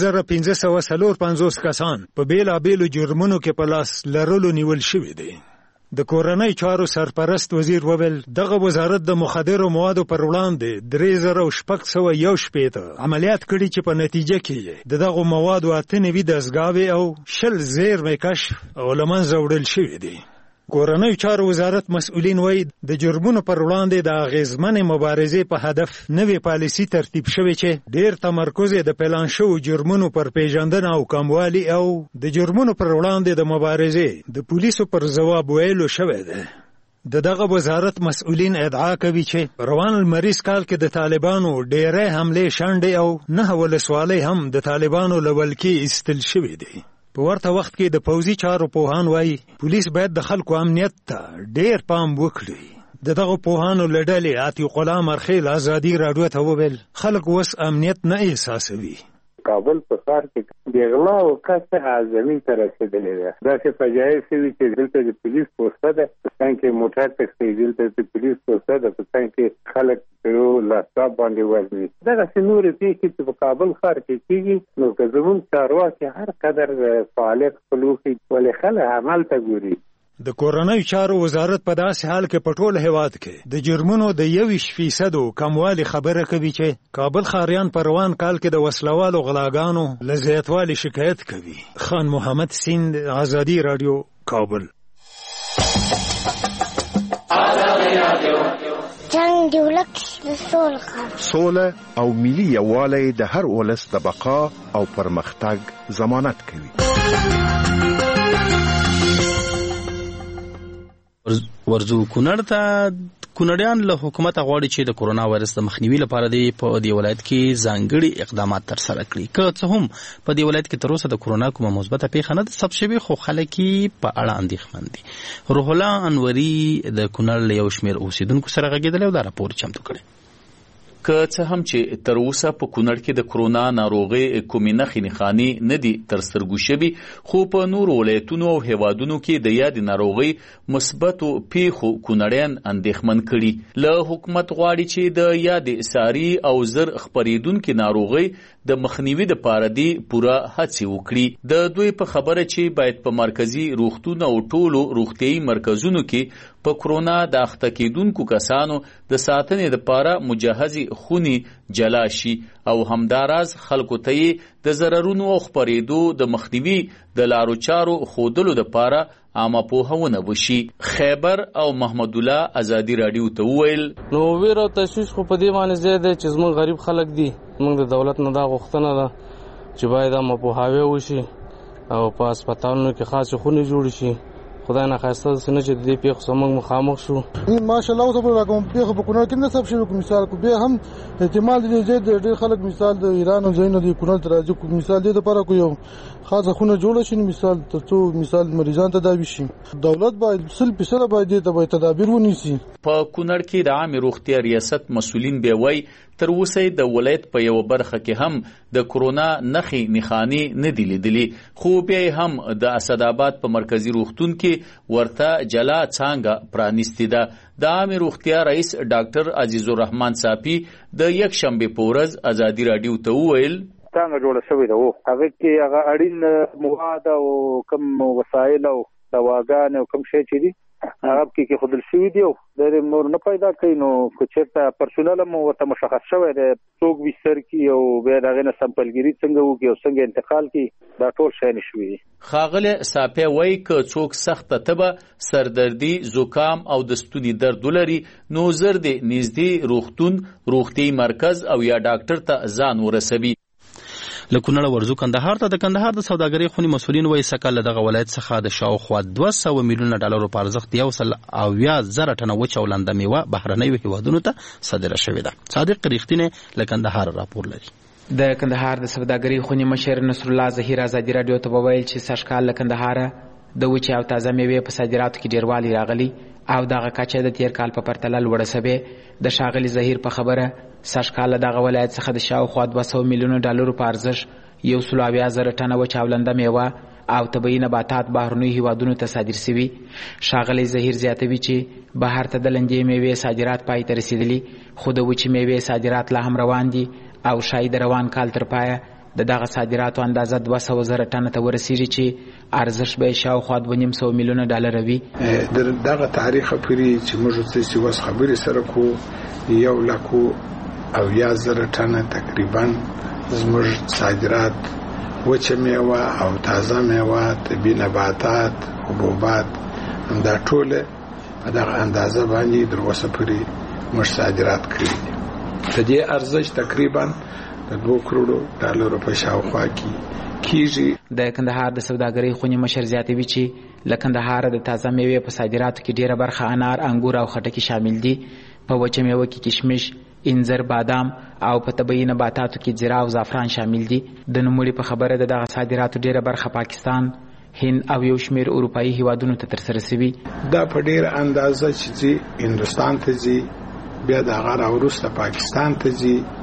10554 کسان په بیلابیلو جرمونو کې په لاس لرلو نیول شوي دي. د کورنۍ چارو سرپرست وزیر وویل دغه وزارت د مخدرو موادو پر وړاندې 3601 عملیات کړي چې په نتیجه کې د دغه موادو 98 دستګاوې او 10 زیرمې کشف او له منځه وړل شوي دي. کورنیو چارو وزارت مسؤلین وایي د جرمونو پر وړاندې د اغیزمنې مبارزې په هدف نوې پالیسي ترتیب شوې چې ډېر تمرکز د پلان شوو جرمونو پر پیژندنه او کموالي او د جرمونو پر وړاندې د مبارزې د پولیسو پر ځواب ویلو شوی دی. دغه وزارت مسؤلین ادعا کوي چې روان لمریز کال کې د طالبانو ډېرې حملې شنډې او 9 ولسوالۍ هم د طالبانو له ولکې ایستل شوي دي. په ورته وخت کې د پوځي چارو پوهان وایي پولیس باید د خلکو امنیت ته ډېر پام وکړي. دغه پوهانو له ډلې عتیق الله مرخیل ازادي راډیو ته وویل خلک اوس امنیت نه احساسوي. کابل په ښار کې د غلا او قصد زمين ته رسېدلې ده. داسې فجایع شوي چې دلته د پولیس پوسټه ده، په څنګ کې موټر ټکسي، دلته د پولیس پوسټه ده، په څنګ کې خلک یو لاپټاپ باندې وزني. دغسې نورې پیښې چې په کابل ښار کې کېږي، نو که زموږ چارواکي هر قدر فعالیت خپل وکړي، ولې خلک عمل ته ګوري. د کورنۍ چارو وزارت په داسې حال کې په ټول هیواد کې د جرمونو د 21% کموالي خبره کوي چې کابل ښاریان په روان کال کې د وسلوالو غلاګانو له زیاتوالي شکایت کوي. خان محمد سیند، آزادي رادیو، کابل. جنگ دی ولک سوله او ملي یووالی د هر ولس د بقا او پرمختګ ضمانت کوي. ورزو کونړ ته کونړیان له حکومت غواړي چې د کورونا وایرس د مخنیوي لپاره په دې ولایت کې ځانګړي اقدامات ترسره کړي. که څه هم په دې ولایت کې تر اوسه د کورونا کومه مثبته پیښه نه ده ثبت شوې، خو خلک په اړه اندېښمن دي. روح الله انوري د کونړ له یو شمېر اوسیدونکو سره غږېدلی او دا راپور چمتو کړی. که څه هم چې تر اوسه په کونړ کې د کرونا ناروغي کومې نښې نښانې نه دي تر سترګو شوي، خو په نورو ولایتونو او هیوادونو کې د یادې ناروغۍ مثبتو پیښو کونړیان اندېښمن کړي. له حکومت غواړي چې د یادې ساري او زر خپرېدونکې ناروغۍ د مخنیوي لپاره دې پوره هڅې وکړي. د دوی په خبره چې باید په مرکزي روغتون او ټولو روغتیايي مرکزونو کې په کرونا د اخته کېدونکو کسانو د ساتنې لپاره مجهزي خونې جلا شي او همداراز خلکو ته د ضررونو او خپرېدو د مخنیوي د لارو چارو ښودلو لپاره عامه پوهونه وشي. خیبر او محمد الله آزادي رادیو ته وویل، نو ویر او تشویش خو په دې باندې زیات دی چې زموږ غریب خلک دي، موږ د دولت نه دا غوښتنه ده چې باید عامه پوهاوی وشي او په هسپتالونو کې خاصې خونې جوړې شي. خدای نه خواسته سونه چې د دې پیښو سره موږ مخامخ شو. ماشاءالله اوس په کوم پیښه په کونړ کې نه سب شي. مثال کو به هم احتمال دي چې ډېر خلک مثال د ایران او زین د کونړ تر راځي، مثال دې لپاره کو یو خاصه خونه جوړه شي، مثال ترڅو مثال مریضان تداوي شي. دولت باید 100% باید دې تدابیر ونیسي. په کونړ کې د عامه روغتیا ریاست مسؤلین به وایي تر اوسه د ولایت په یو برخه کې هم د کرونا نښې نښانې نه دي لیدلې، خو بیا هم د اسداباد په مرکزي روغتون کې ورته جلا څانګه پرانیستې ده. د عامه روغتیا رئیس ډاکټر عزیز الرحمن صافي د یک شنبه په ورځ آزادي رادیو ته وویل، څنګه جوړه شوې ده هغه کې هغه اړین مواد او کم وسایل او دواګان او کم شی چې دي هغه کې خودل شوی دی او د نور نه پیدا کوي. نو که چېرته پرسونل مو ورته مشخص شوی دی څوک ویستر کی او بیا دغه نه سمپلګری څنګه وکي او څنګه انتقال کی، دا ټول شی نشوي. خاغله صافي وایي که څوک سخت تبه، سردردي، زکام او د ستوني درد ولري نو زر دی نږدې روغتون، روغتیايي مرکز او یا ډاکټر ته ځان ورسوي. له کونړ ورزو کندهار ته د کندهار د سوداګرۍ خونې مسؤلین وایي سږکال له دغه ولایت څخه د شاوخوا 200 میلیونه ډالرو په ارزښت 1.7 ټنه وچه او لنده میوه بهرنیو هیوادونو ته صادره شوې ده. صادق ریښتینی له کندهار راپور لري. د کندهار د سوداګرۍ خونې مشر نصر الله ظهیر آزادي رادیو ته وویل چې سږکال له کندهار د وچې او تازه میوې په صادراتو کې ډیروالی راغلی او دغه کچه د تیر کال په پرتله لوړه شوې. د ښاغلي ظهیر په خبره سږکال دغه ولایت څخه د شاوخوا 200 میلیونه ډالرو په ارزښت 1.7 ټنه وچه او لنده میوه او طبیعي نباتات بهرنیو هیوادونو ته صادر شوي. ښاغلی ظهیر زیاتوي چې بهر ته د لنجې میوې صادرات پای ته رسیدلي، خو د وچې میوې صادرات لا هم روان دي او شاید روان کال تر پایه د دغه صادراتو اندازه 200,000 ټنه ته ورسیږي چې ارزښت به شاوخوا 2.5 میلیونه ډالر وي. دغه تاریخ پورې چې موږ څه وس خبرې سره کو 1,000,000 ټنه تقریبا زموږ صادرات وچه میوه او تازه میوه، طبیعي نباتات، حبوبات، دا ټول په دغه اندازه باندې در اوسه پورې موږ صادرات کړي دي. د دې ارزښت تقریبا د 2 کروڑو ډالرو په شاوخوا کې کیږي. د کندهار د سوداګرۍ خونې مشر زیاتوي چې له کندهار د تازه میوې په صادراتو کې ډیره برخه انار، انګور او خټکي شامل دي. په وچه میوه کې کشمش، انځر، بادام او په طبیعي نباتاتو کې زیره او زعفران شامل دي. د نوموړي په خبره دغه صادراتو ډیره برخه پاکستان، هند او یو شمیر اروپایي هیوادونو ته ترسره شوي. دا په ډیره اندازه چې هندوستان ته ځي، بیا دغه راوروسته پاکستان ته ځي،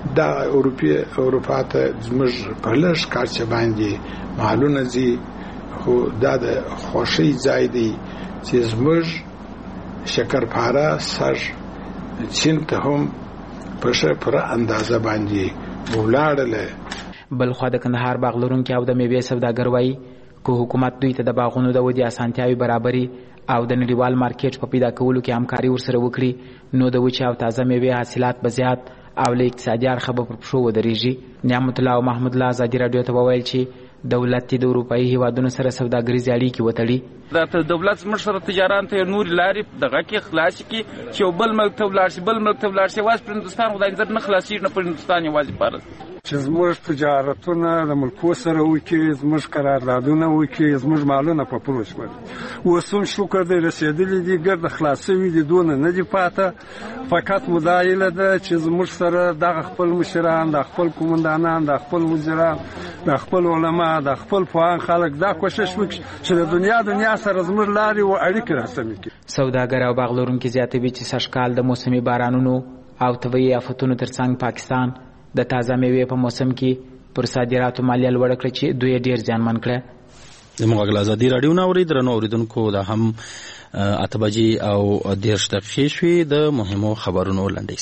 دا اروپا ته زموږ په لږ کارچه باندې مالونه ځي خو دا د خوښۍ ځای دی چې زموږ شکرپاره سر چین ته هم په ښه پوره اندازه باندې ولاړله. بلخوا د کندهار باغ لرونکي او د میوې سوداګر وایي که حکومت دوی ته د باغونو د ودې اسانتیاوې برابري او د نړیوال مارکیټ په پیدا کولو کې همکاري ورسره وکړي نو د وچې او تازه میوې حاصلات به زیات او له اقتصادي اړخه به پر پښو ودرېږي. نعمت الله او محمود الله ازادي راډیو ته وویل چې دولت د اروپایي هیوادونو سره سوداګریزې اړیکې وتړي. دا دولت زموږ سره تجاران ته نور لارې دغه کې خلاص کی چې بل ملک ته ولاړ شي واس پر هندستان خدای نظر نه خلاصي نه پر هندستان یوازې پاره چې زموږ تجارتونه د ملکو سره وکړي زموږ قراردادونه وکړي زموږ مالونه په پروش باندې وسوم شکر دې رسیدلې دي ګرد خلاصوي دي دونه نه دي پاته فقط مدایله ده چې زموږ سره د خپل مشران د خپل کومندانان د خپل وزیران د خپل علما د خپل فعال خلک دا کوشش وکړي چې د دنیا سره زموږ لارې او اړیکې راسمې کړي. سوداګر او باغ لرونکي زیاتوي چې سږکال د موسمي بارانونو او طبیعي آفتونو ترڅنګ پاکستان د تازه میوې په موسم کې پر صادراتو مالیه لوړه کړه چې دوی ډیر زیانمن کړه. زموږ غږ ازادي راډیو نو درنو اوریدونکو دا هم 8 بجې او 10 دقیقې شوې د مهمو خبرونو لنډیز.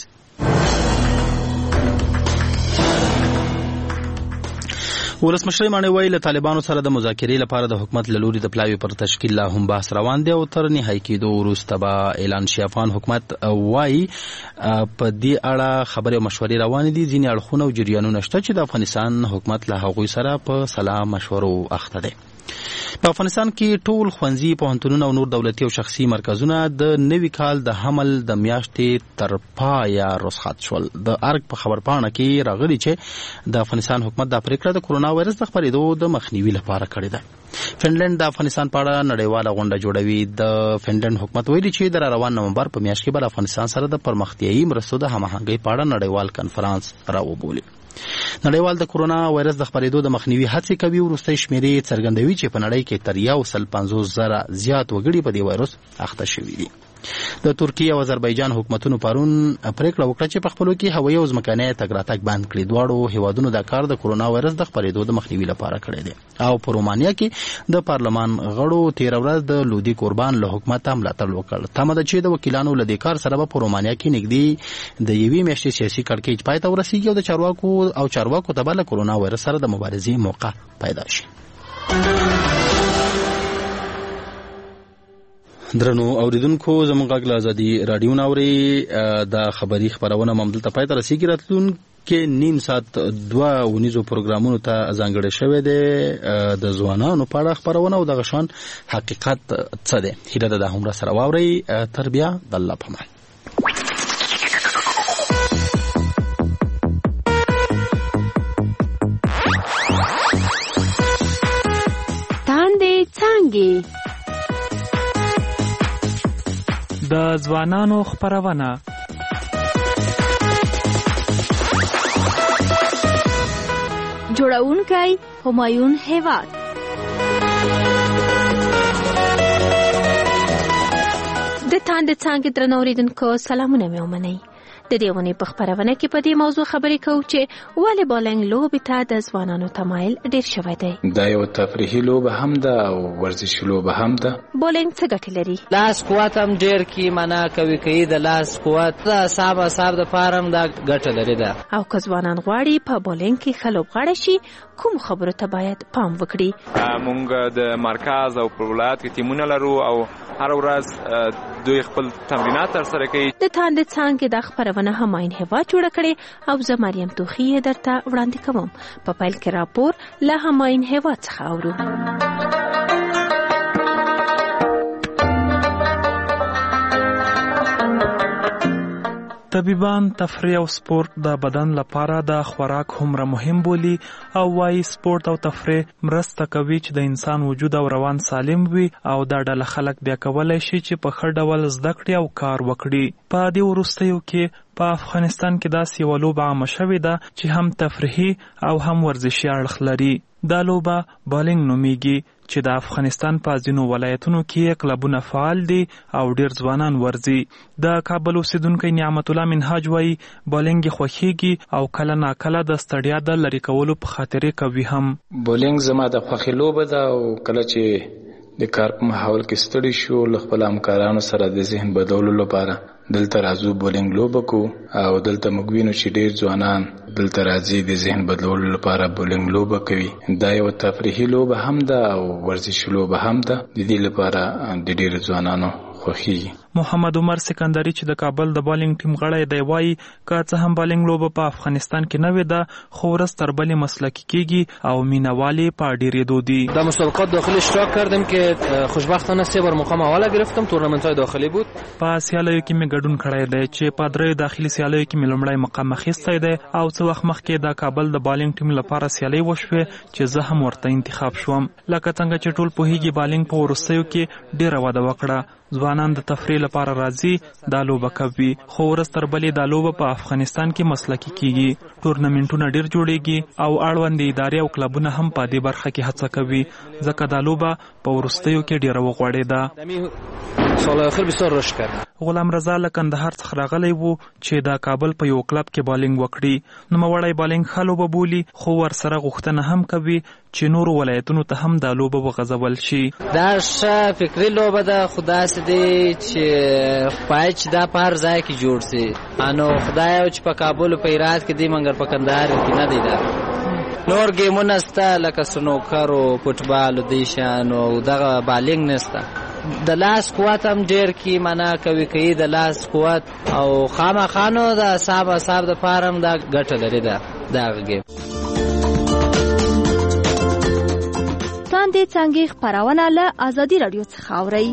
ولسمشر مانی ویل له طالبانو سره د مذاکرې لپاره د حکومت له لوري د پلاوي پر تشکیل لا هم بحث روان دی او تر نهایی کېدو وروسته به اعلان شي. افغان حکومت وایي په دې اړه خبرې او مشورې روانې دي. ځینې اړخونه او جریانونه شته چې د افغانستان حکومت له هغوی سره په سلا مشورو اخته دی. په افغانستان کې ټول ښوونځي، پوهنتونونه او نور دولتي او شخصي مرکزونه د نوي کال د حمل د میاشتې تر پایه رخصت شول. د ارګ په خبرپاڼه کې راغلي چې د افغانستان حکومت دا پریکړه د کورونا وایرس د خپرېدو د مخنیوي لپاره کړې ده. فنلند د افغانستان په اړه نړیواله غونډه جوړوي. د فنلند حکومت ویلي چې د روان نومبر په میاشت کې به افغانستان سره د پرمختیایي مرستو د هماهنګۍ په اړه نړیوال کنفرانس راوبولي. نړیوال د کورونا وایرس د خپرېدو د مخنیوي هڅې کوي. وروستۍ شمیرې څرګندوي چې په نړۍ کې تر 150,000 زیات وګړي په دې وایرس اخته شوي دي. د ترکیه او آذربایجان حکومتونو پرون پریکړه وکړه چې په خپلو کې هوایي او ځمکنی تګ راتګ بند کړي. دواړو هیوادونو دا کار د کورونا وایرس د خپرېدو د مخنیوي لپاره کړی دی. او په رومانیا کې د پارلمان غړو 13 ورځ د لودي قربان له حکومت ملاتړ وکړ. تمه ده چې د وکیلانو له دې کار سره به په رومانیا کې نږدې د یوې میاشتې سیاسي کړکېچ پای ته ورسیږي او د چارواکو ته به له کورونا وایرس سره د مبارزې موقع پیدا شي. درنو اوریدونکو زموږ غږ له ازادي راډیو ناوري د خبري خبرونه ممدلته پای ته رسیږي. راتلونکي نیم ساعت 2 ونیزو پروګرامونو ته ځانګړی شوی دی د ځوانانو په اړه خبرونه او د غشان حقیقت څه دی. هیله ده هم را سره واوري. تر بیا د الله په امان. تاندې څانګې د ځوانانو خبرونه جوړونکی همایون هیواد. د تاندې څانګې درنو اوریدونکو سلامونه مې ومنئ. د دې ونې په خبرونه کې په دې موضوع خبرې کوو چې ولې بولینګ لوبې ته د ځوانانو تمایل ډېر شوی دی. دا یو تفریحي لوبه هم ده او ورزشي لوبه هم ده. بولینګ څه ګټې لري؟ لاس قوت هم ډېر کی معنا کوي د لاس قوت د اعصاب د پاره هم دا ګټه لري ده. او که ځوانان غواړي په بولینګ کې ښه لوبغاړي شي کوم خبرو ته باید پام وکړي؟ مونږ د مرکز او په ولایت کې ټیمونه لرو او هر ورځ دوی خپل تمرینات ترسره کوي. د تاندې څانګې د خبرونه همایون هیواد جوړه کړې او زه مریم توخی درته وړاندې کوم. په پیل کې راپور له همایون هیواد څخه اورو. طبيبان تفریح او سپورت د بدن لپاره د خوراک هومره مهم بولي او وايي سپورت او تفریح مرسته کوي چې د انسان وجود او روان سالم وي او دا ډله خلک بیا کولای شي چې په ښه ډول زده کړي او کار وکړي. په دې وروستیو کې په افغانستان کې داسې یوه لوبه عامه شوې ده چې هم تفریحي او هم ورزشي اړخ لري. دا لوبه بالینګ نومیږي چې د افغانستان په ځینو ولایتونو کې کلبونه فعال دي او ډیر ځوانان ورځي. د کابل اوسیدونکی نعمت الله منهاج وایي بولینګ خوښیږي او کله ناکله د ستړیا د لرې کولو په خاطرې کوي هم. بولینګ زما د خوښې لوبه ده او کله چې د کار په ماحول کې ستړي شو له خپل همکارانو سره د ذهن بدلولو لپاره دلته راځو بولینګ لوبه کو او دلته موږ وینو چې ډیر ځوانان دلته راځي د ذهن بدلولو لپاره بولینګ لوبه کوي. دا یو تفریحي لوبه هم ده او ورزشي لوبه هم ده. د دې لپاره د ډیر ځوانانو خوښیږي. محمد عمر سکندری چې د کابل د بالینګ ټیم غړی دی وایي که څه هم بالینګ لوبه په افغانستان کې نوې ده خو ورځ تر بلې مسلکي کیږي او مینوالي په ډیرېدو دي. در مسابقات داخلی اشتراک کردیم که خوشبختانه 3 بار مقام اول گرفتم. تورنمنت‌های داخلی بود. په سیالیو کې مې ګډون کړی دی چې په دریو داخلي سیالیو کې مې لومړی مقام اخیستی دی او څه وخت مخکې د کابل د بالینګ ټیم لپاره سیالۍ وشوې چې زه هم ورته انتخاب شوم. لکه څنګه چې ټول پوهیږي بالینګ په وروستیو کې ډیره وده وکړه. ځوانان د تفریح لپاره راځي دا لوبه کوي خو ورځ تر بلې دا لوبه په افغانستان کې مسلکي کیږي. ټورنمنټونه ډیر جوړیږي او اړوند ادارې او کلبونه هم په دې برخه کې هڅه کوي ځکه دا لوبه په وروستیو کې ډیره وغوړېده. سال اخر بسیار رشد کرد. غلام رضا له کندهار څخه راغلی وو چې د کابل په یو کلب کې بالینګ وکړي. نوموړی بالینګ ښه لوبه بولي خو ورسره غوښتنه هم کوي چې نورو ولایتونو ته هم دا لوبه وغځول شي. دا ښه فکري لوبه ده خو داسې دی چې باید چې دا په هر ځای کې جوړ سي. نو خدای چې په کابل په هرات کې دی مګر په کندهار کې نه دی. دا نور ګیمونه سته لکه سنوکر او فوټبال او دې شیان او دغه بالینګ نسته. د لاس قوت هم ډیر کی معنا کوي د لاس قوت او خامخانو د اصحاب د پارم دا ګټه لري. دا غږی تاندې څنګه خبرونه له ازادي رادیو څخه اوري.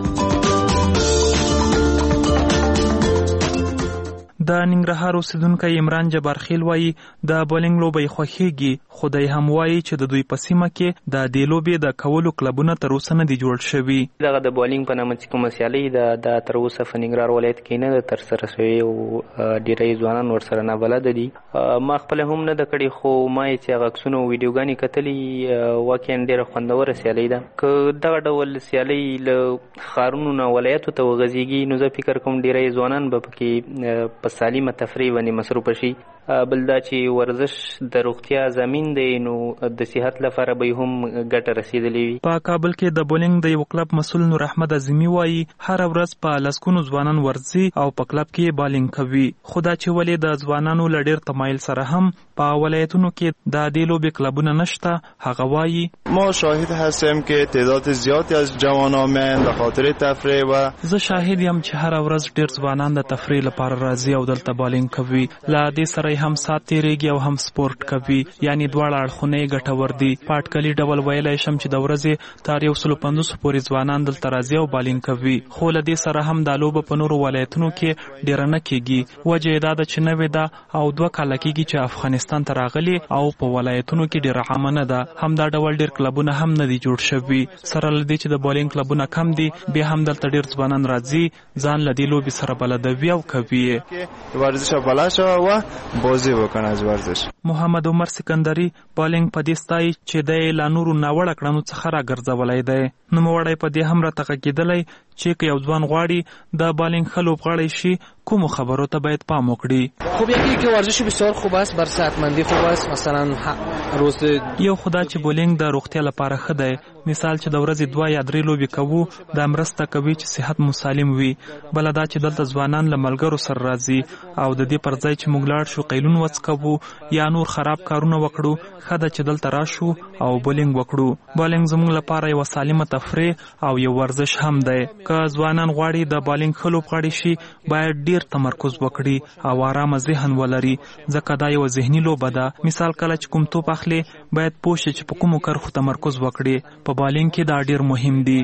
د ننګرهار اوسیدونکی عمران جبارخیل وایي د بالینګ لوبه خوښیږي خو دی هم وایي چې د دوی په سیمه کې د دې لوبې د کولو کلبونه تر اوسه نه دي جوړ شوي. دغه د بالینګ په نامه چې کومه سیالۍ د تر اوسه په ننګرهار ولایت کې نه ده ترسره شوې او ډېری ځوانان ورسره نابلده دي. ما خپله هم نه ده کړې خو ما یې چې هغه عکسونه او ویډیوګانې کتلي واقعا ډېره خوندوره سیالۍ ده. که دغه ډول سیالۍ له ښارونو نه ولایتو ته وغځېږي نو زه فکر کوم ډېری ځوانان به پکې په سالمه تفریح باندې مصروفه شي. بل دا چې ورزش د روغتیا ضامن دی نو د صحت لپاره به هم ګټه رسیدلې وي. په کابل کې د بولینګ د یو کلب مسؤل نور احمد اعظمي وایي هر ورځ په لسګونو ځوانان ورځي او په کلب کې بالینګ کوي. خو دا چې ولې د ځوانانو له ډېر تمایل سره هم په ولایتونو کې د دې لوبې کلبونه نشته. هغه وایي ما شاهد هستیم که تعداد زیادی از جوانان به خاطر تفریح و زه شاهد یم چې هر ورځ ډېر ځوانان د تفریح لپاره راځي او دلته بالینګ کوي. له دې سره هم سات تیریږي او هم سپورت کوي یعنی دواړه اړخونه یې ګټور دي. په اټکلي ډول ویلی شم چې د ورځې تر 150 پورې ځوانان دلته راځي او بالینګ کوي. خو له دې سره هم دا لوبه په نورو ولایتونو کې ډیره نه کیږي. وجه یې دا ده چې نوې ده او 2 کاله کیږي چې افغانستان ته راغلي او په ولایتونو کې ډیره عامه نه ده. هم دا ډول ډیر کلبونه هم نه دي جوړ شوي. سره له دې چې د بالینګ کلبونه کم دي بیا هم دلته ډیر ځوانان راځي ځان له دې لوبې سره بلدوي او کوي. ورزش بلد شوه و بازی وکنه از ورزش. محمد عمر سکندری بالینګ په دې ستایي چې د لا نورو ناوړه کړنو څخه راګرځولی دی. نوموړی په دې هم راته غږېدلی چې که یو ځوان غواړي د بالینګ ښه لوبغاړی شي کومو خبرو ته باید پام وکړي. خب یکی که ورزش بسیار خوب است بر صحتمندی خوب است. مثلا روز یو خدا چې بولینګ د روغتیا لپاره ښه دی. مثال چې د ورځې 2 یا 3 لوبې کوو دا مرسته کوي چې صحت مو سالم وي. بله دا چې دلته ځوانان له ملګرو سره راځي او د دې پر ځای چې موږ لاړ شو قیلون وڅکوو یا نور خراب کارونه وکړو ښه ده چې دلته راشو او بولینګ وکړو. بالینګ زموږ لپاره یوه سالمه تفریح او یو ورزش هم دی. که ځوانان غواړي د بالینګ ښه لوبغاړي شي باید ډیر تمرکز وکړي او آرامه ذهن ولري ځکه دا یو ذهني لوبه ده. مثال کله چې کوم توپ اخلي باید پوه شي چې په کومو کرښو تمرکز وکړي. په بالینګ کې دا ډیر مهم دی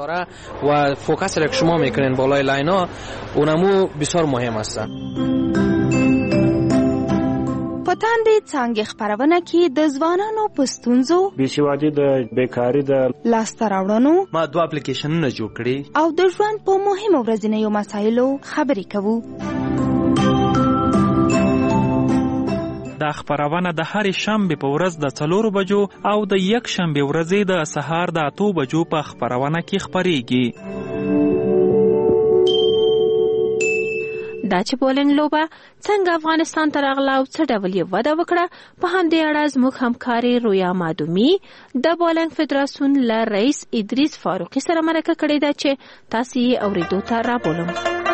و فوکس را که شما میکنین بالای لاینا اونمو بسیار مهم است. په تاندې څانګې خبرونه کې د ځوانانو په ستونزو بېسوادي د بیکاري د لاسته راوړنو ما 2 اپلیکیشنونه جوړ کړي او د ژوند په مهمو ورځنیو مسایلو خبرې کوو. دا خبرونه د هر شنبه په ورځ د 4 بجو او د یک شنبه ورځې د سهار د 8 بجو په خبرونه کې خبريږي. دا چې بولینګ لوبه څنګه افغانستان ته راغله او څه ډول یې وده وکړه په همدې اړه زموږ همکاري رویا مادومي د بولینګ فدراسیون له رئیس ادریس فاروقي سره مرکه کړې ده چې تاسو یې اوریدو ته رابولم.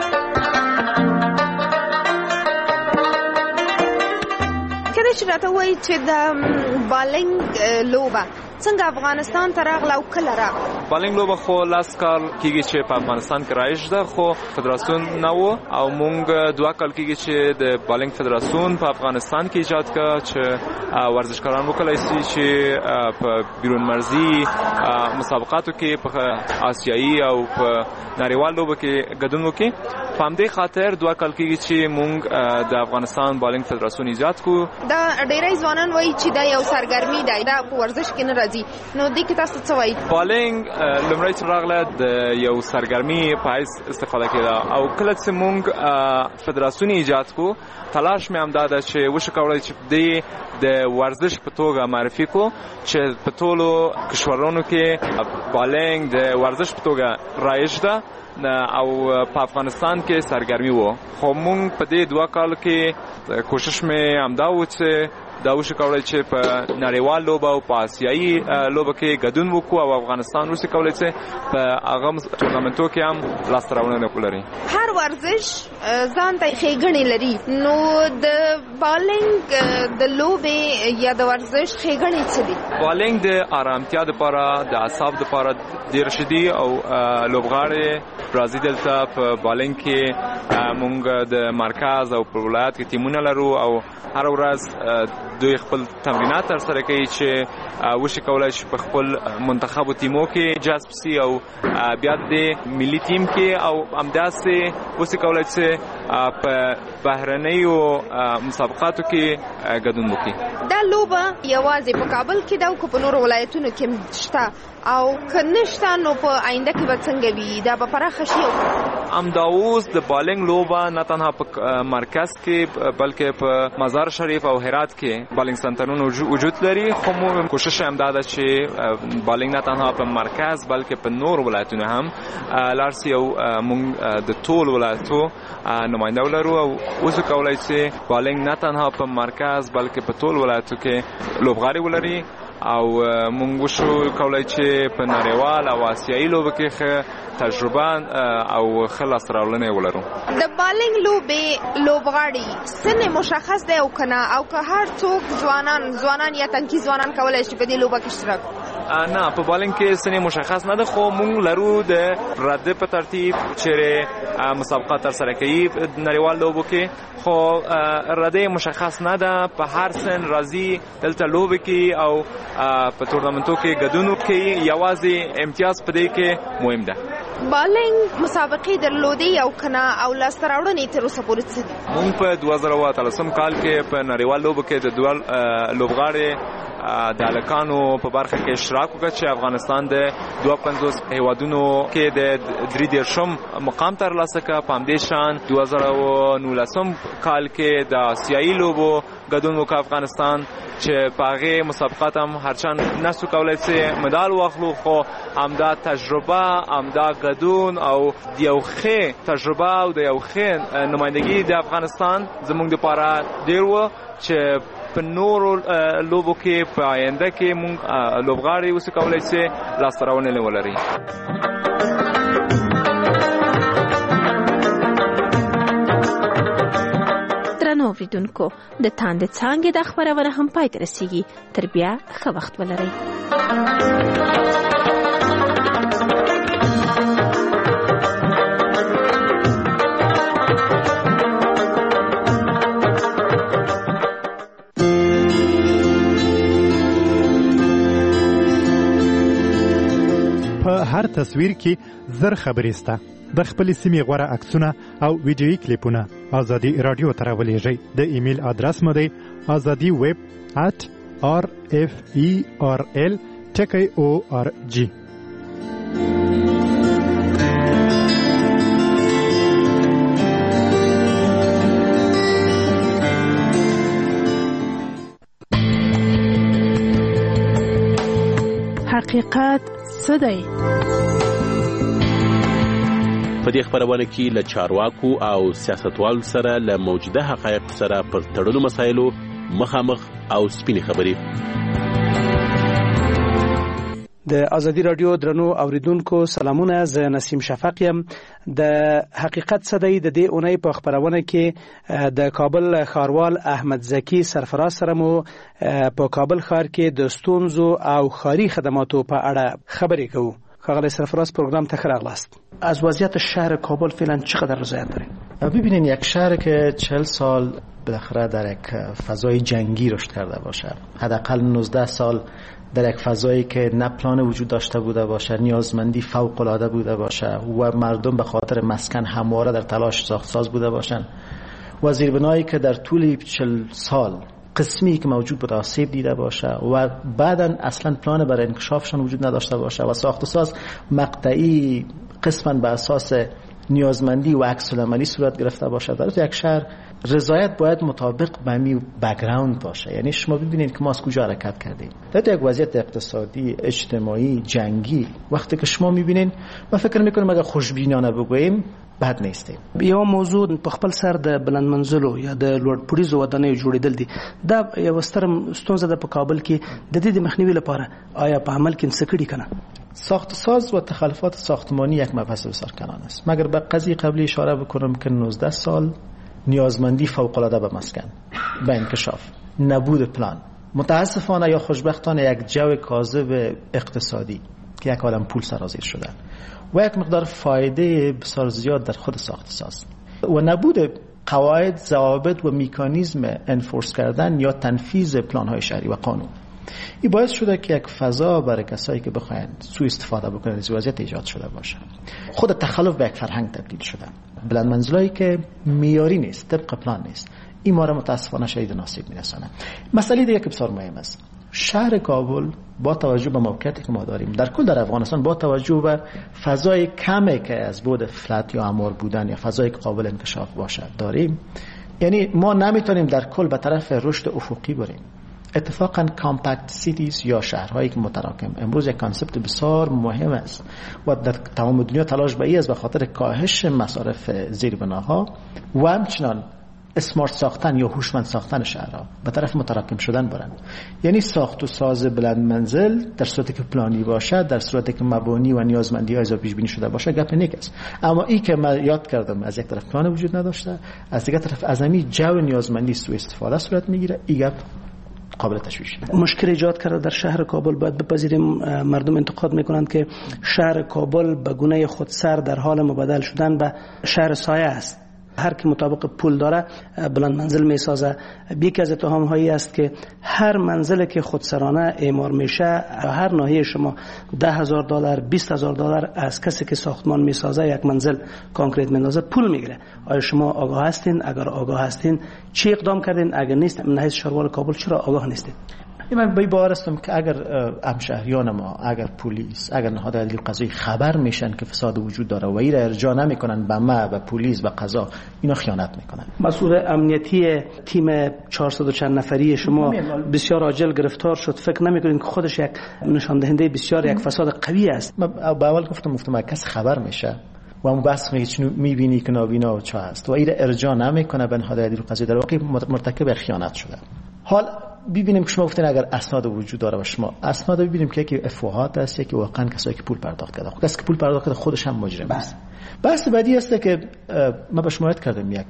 کله چې راته وایي چې د بولینګ لوبه څنګه افغانستان ته راغله او کله راغله؟ بالینګ لوبه خو لاس کال کېږي چې په افغانستان کې رایج ده، خو فدراسیون نه و او مونږ 2 کال کېږي چې د بالینګ فدراسیون په افغانستان کې ایجاد کړ چې ورزشکاران وکولای شي چې په بیرون مرزي مسابقاتو کې په آسیایي او په نړیوال لوبو کې ګډون وکړي. په همدې خاطر 2 کال کېږي چې مونږ د افغانستان بالینګ فدراسیون ایجاد کړو. دا ډېری ځوانان وایي چې دا یو سرګرمي ده، دا په ورزش کې نه راځي. نو دې کې تاسو څه وایي؟ بالینګ لومړی چې راغله د یو سرګرمي په حیث استفاده کېده او کله چې مونږ فدراسیون ایجاد کړو تلاش مې هم دا ده چې وشو کولای چې د ورزش په توګه معرفي کو چې په ټولو کشورونو کې بالینګ د ورزش په توګه رایج ده او په افغانستان کې سرګرمي وو. خو مونږ په دې 2 کال کې کوشش مې هم دا و چې دا وشو کولای چې په نړیوال لوبه او په آسیایي لوبه کې ګډون وکړو او افغانستان وشو کولای چې په هغه ټورنمنټو کې هم لاسته راوړنه ولري. هر ورزش ځان ته ښېګڼې لري، نو د بالینګ د لوبې یا د ورزش ښېګڼې څه دي؟ بالینګ د آرامتیا لپاره، د اعصاب لپاره ډېر ښه دي او لوبغاړي راځي دلته په بالینګ کې مونږ د مرکز او په ولایت کې ټیمونه لرو او هر ورځ دوی خپل تمرینات ترسره کوي چې وشي کولای شي په خپل منتخب ټیمو کې جذب شي او بیا د ملي ټیم کې او همداسې وشي کولای شي په بهرنیو مسابقاتو کې ګډون وکړي. دا لوبه یوازې په کابل کې ده او په نورو ولایتونو کې شته او که نشته نو په آینده کې به څنګه وي؟ دا به پراخه شي؟ همدا اوس د بالینګ لوبه نه تنها په مرکز کې بلکې په مزار شریف او هرات کې بالینګ سنټرونه وجود لري. خو مو کوشش هم دا ده چې بالینګ نه تنها په مرکز بلکې په نور ولایتونو هم لارسي او موږ د ټول ولایتو نماینده ولرو او اوس کولای شي بالینګ نه تنها په مرکز بلکې په ټول ولایتو کې لوبغاړي ولري او مونږ شو کولای چې په نړیوال او آسیایي لوبو کې تجربه او خلاص راولنه ولرو. د بالینګ لوبې لوبغاړي سن مشخص دی او کنه او که هر څوک ځوانان یا تنکي ځوانان کولای شي په دې لوبه کې اشتراک؟ نه، په بالینګ کې سن مشخص نه ده، خو مونږ لرو د رده په ترتیب چې مسابقات ترسره کوي نړیوال لوبو کې، خو رده مشخص نه ده. په هر سن راځي دلته لوبه کې او په تورنمنټو کې ګډون کوي. یوازې امتیاز په دې کې مهم ده. بالینګ مسابقې درلودې او کنه او لاسته راوړنې تر اوسه پورې څه دي؟ مونږ په 2013 کال کې په نړیوال لوبو کې د دوه لوبغاړي د هلکانو په برخه کې اشتراک وکړ چې افغانستان د 52 هیوادونو کې د 33 مقام ترلاسه کړ. په همدې شان 2019 کال کې د آسیایي لوبو ګډون وکړ افغانستان چې په هغې مسابقات هم هرچند نسو کولی چې مډال واخلو، خو همدا تجربه، همدا ګډون او د یو ښې تجربه او د یو ښې نمایندګي د افغانستان زموږ دپاره ډېر و چې په نورو لوبو کې په آینده کې مونږ لوبغاړي اوس کولی چې لاسته راوړنې ولري. درنو اوریدونکو، د تاندې څانګې د خبرونه هم پای ته رسیږي. تر بیا ښه وخت ولرئ. هر تصویر کې زر خبرې سته. د خپل سیمې غوره عکسونه او ویډیویي کلیپونه ازادي رادیو ته راولېږئ. د ایمیل ادرس مو دی azadi@referl.org. حقیقت څه دی؟ په دې خبرونه کې له چارواکو او سیاستوالو سره له موجوده حقایق سره پر تړلو مسایلو مخامخ او سپینې خبرې. د ازادي رادیو درنو اوریدونکو سلامونه، زه نسیم شفق یم. د حقیقت څه دی د دې اونۍ په خبرونه کې د کابل ښاروال احمد زکی سرفراز سره مو په کابل ښار کې د ستونزو او ښاري خدماتو په اړه خبرې کوو. ښاغلی سرفراز، پروگرام ته ښه راغلاست. از وضعیت شهر کابل فعلا چقدر رضایت دارید؟ ببینید، یک شهر که 40 سال بالاخره در یک فضای جنگی رشد کرده باشه، حداقل 19 سال در یک فضایی که نه پلان وجود داشته بوده باشه، نیازمندی فوق العاده بوده باشه و مردم به خاطر مسکن همواره در تلاش ساختساز بوده باشند و زیربنایی که در طول 40 سال قسمی که موجود بود آسیب دیده باشه و بعداً اصلا پلان برای انکشافشان وجود نداشته باشه و ساختساز مقطعی قسماً به اساس نیازمندی و عکس العملی صورت گرفته باشه، در یک شهر رضایت باید مطابق به می بک‌گراند باشه. یعنی شما ببینید که ما از کجا حرکت کردیم. در یک وضعیت اقتصادی، اجتماعی، جنگی، وقتی که شما میبینید، ما فکر میکنم اگر خوشبینانه بگوییم بد نیستیم. یو موضوع په خپل سر د بلند منزلو یا د لوړ پوړیزو ودانیو جوړېدل دي. دا یو ستر ستونزه ده په کابل کې. د دې د مخنیوي لپاره آیا په عمل کې څه کړي کنه؟ ساختساز و تخلفات ساختمانی یک مبحث بسیار کلان است. مگر به قضیه قبلی اشاره بکنم که 19 سال نیازمندی فوق العاده به مسکن، به انکشاف، نبود پلان، متاسفانه یا خوشبختانه یک جو کاذب اقتصادی که یک عالم پول سرازیر شده و یک مقدار فایده بسیار زیاد در خود ساختساز و نبود قواعد، ضوابط و مکانیزم انفورس کردن یا تنفیذ پلان‌های شهری و قانون، این باعث شده که یک فضا برای کسایی که بخواین سوء استفاده بکنن از وضعیت ایجاد شده باشه. خود تخلف به یک فرهنگ تبدیل شده. بلند منزلایی که معیاری نیست، طبق پلان نیست، این ما را متاسفانه شدید آسیب می‌رسونه. مسئله دیگه که بسیار مهم است، شهر کابل با توجه به موقعیتی که ما داریم در کل در افغانستان، با توجه به فضای کمی که از بود فلت یا امار بودن یا فضای که قابل انکشاف باشه داریم، یعنی ما نمیتونیم در کل به طرف رشد افقی بریم. اتفاقا کامپکت سیتیز یا شهرهایی که متراکم امروز یک کانسپت بسیار مهم است و در تمام دنیا تلاش به این است به خاطر کاهش مصارف زیربناها و همچنان اسمارت ساختن یا هوشمند ساختن شهرها به طرف متراکم شدن برند. یعنی ساخت و ساز بلند منزل در صورتی که پلانی باشه، در صورتی که مبانی و نیازمندی ها اضافه پیش بینی شده باشه، گپ نیک است. اما این که من یاد کردم از یک طرف پلان وجود نداشته، از دیگر طرف از همین جو نیازمندی سوء استفاده صورت میگیره، این گپ قابل تشویش. مشکل ایجاد کرده در شهر کابل. باید بپذیریم مردم انتقاد میکنند که شهر کابل به گونه خودسر در حال مبادل شدن به شهر سایه است. هر کی مطابق پول داره بلند منزل میسازه. یکی از اتهام هایی است که هر منزل که خودسرانه اعمار میشه، هر ناحیه شما $10,000 $20,000 از کسی که ساختمان میسازه یک منزل کانکریت میندازه پول میگیره. آیا شما آگاه هستین؟ اگر آگاه هستین چی اقدام کردین؟ اگر نیست، من حیث شهروال کابل چرا آگاه نیستید؟ من به باور هستم که اگر همشهریان ما، اگر پلیس، اگر نهاد عدلی قضایی خبر میشن که فساد وجود داره و این را ارجاع نمیکنن به ما، به پلیس، به قضا، اینا خیانت میکنن. مسئول امنیتی تیم 400 و چند نفری شما بسیار عاجل گرفتار شد. فکر نمیکنین که خودش یک نشان دهنده بسیار یک فساد قوی است؟ من به اول گفتم کس خبر میشه و اون بحث میبینی که نابینا و چه است و این را ارجاع نمیکنه به نهاد عدلی قضایی، در واقع مرتکب خیانت شده. حال ببینیم که شما گفتین اگر اسناد وجود داره و شما اسناد ببینیم که یکی افواهات است، یکی واقعا کسایی که پول پرداخت کرده. کسی که پول پرداخت کرده خودش هم مجرم است. بحث بعدی است که ما به شما کردم یک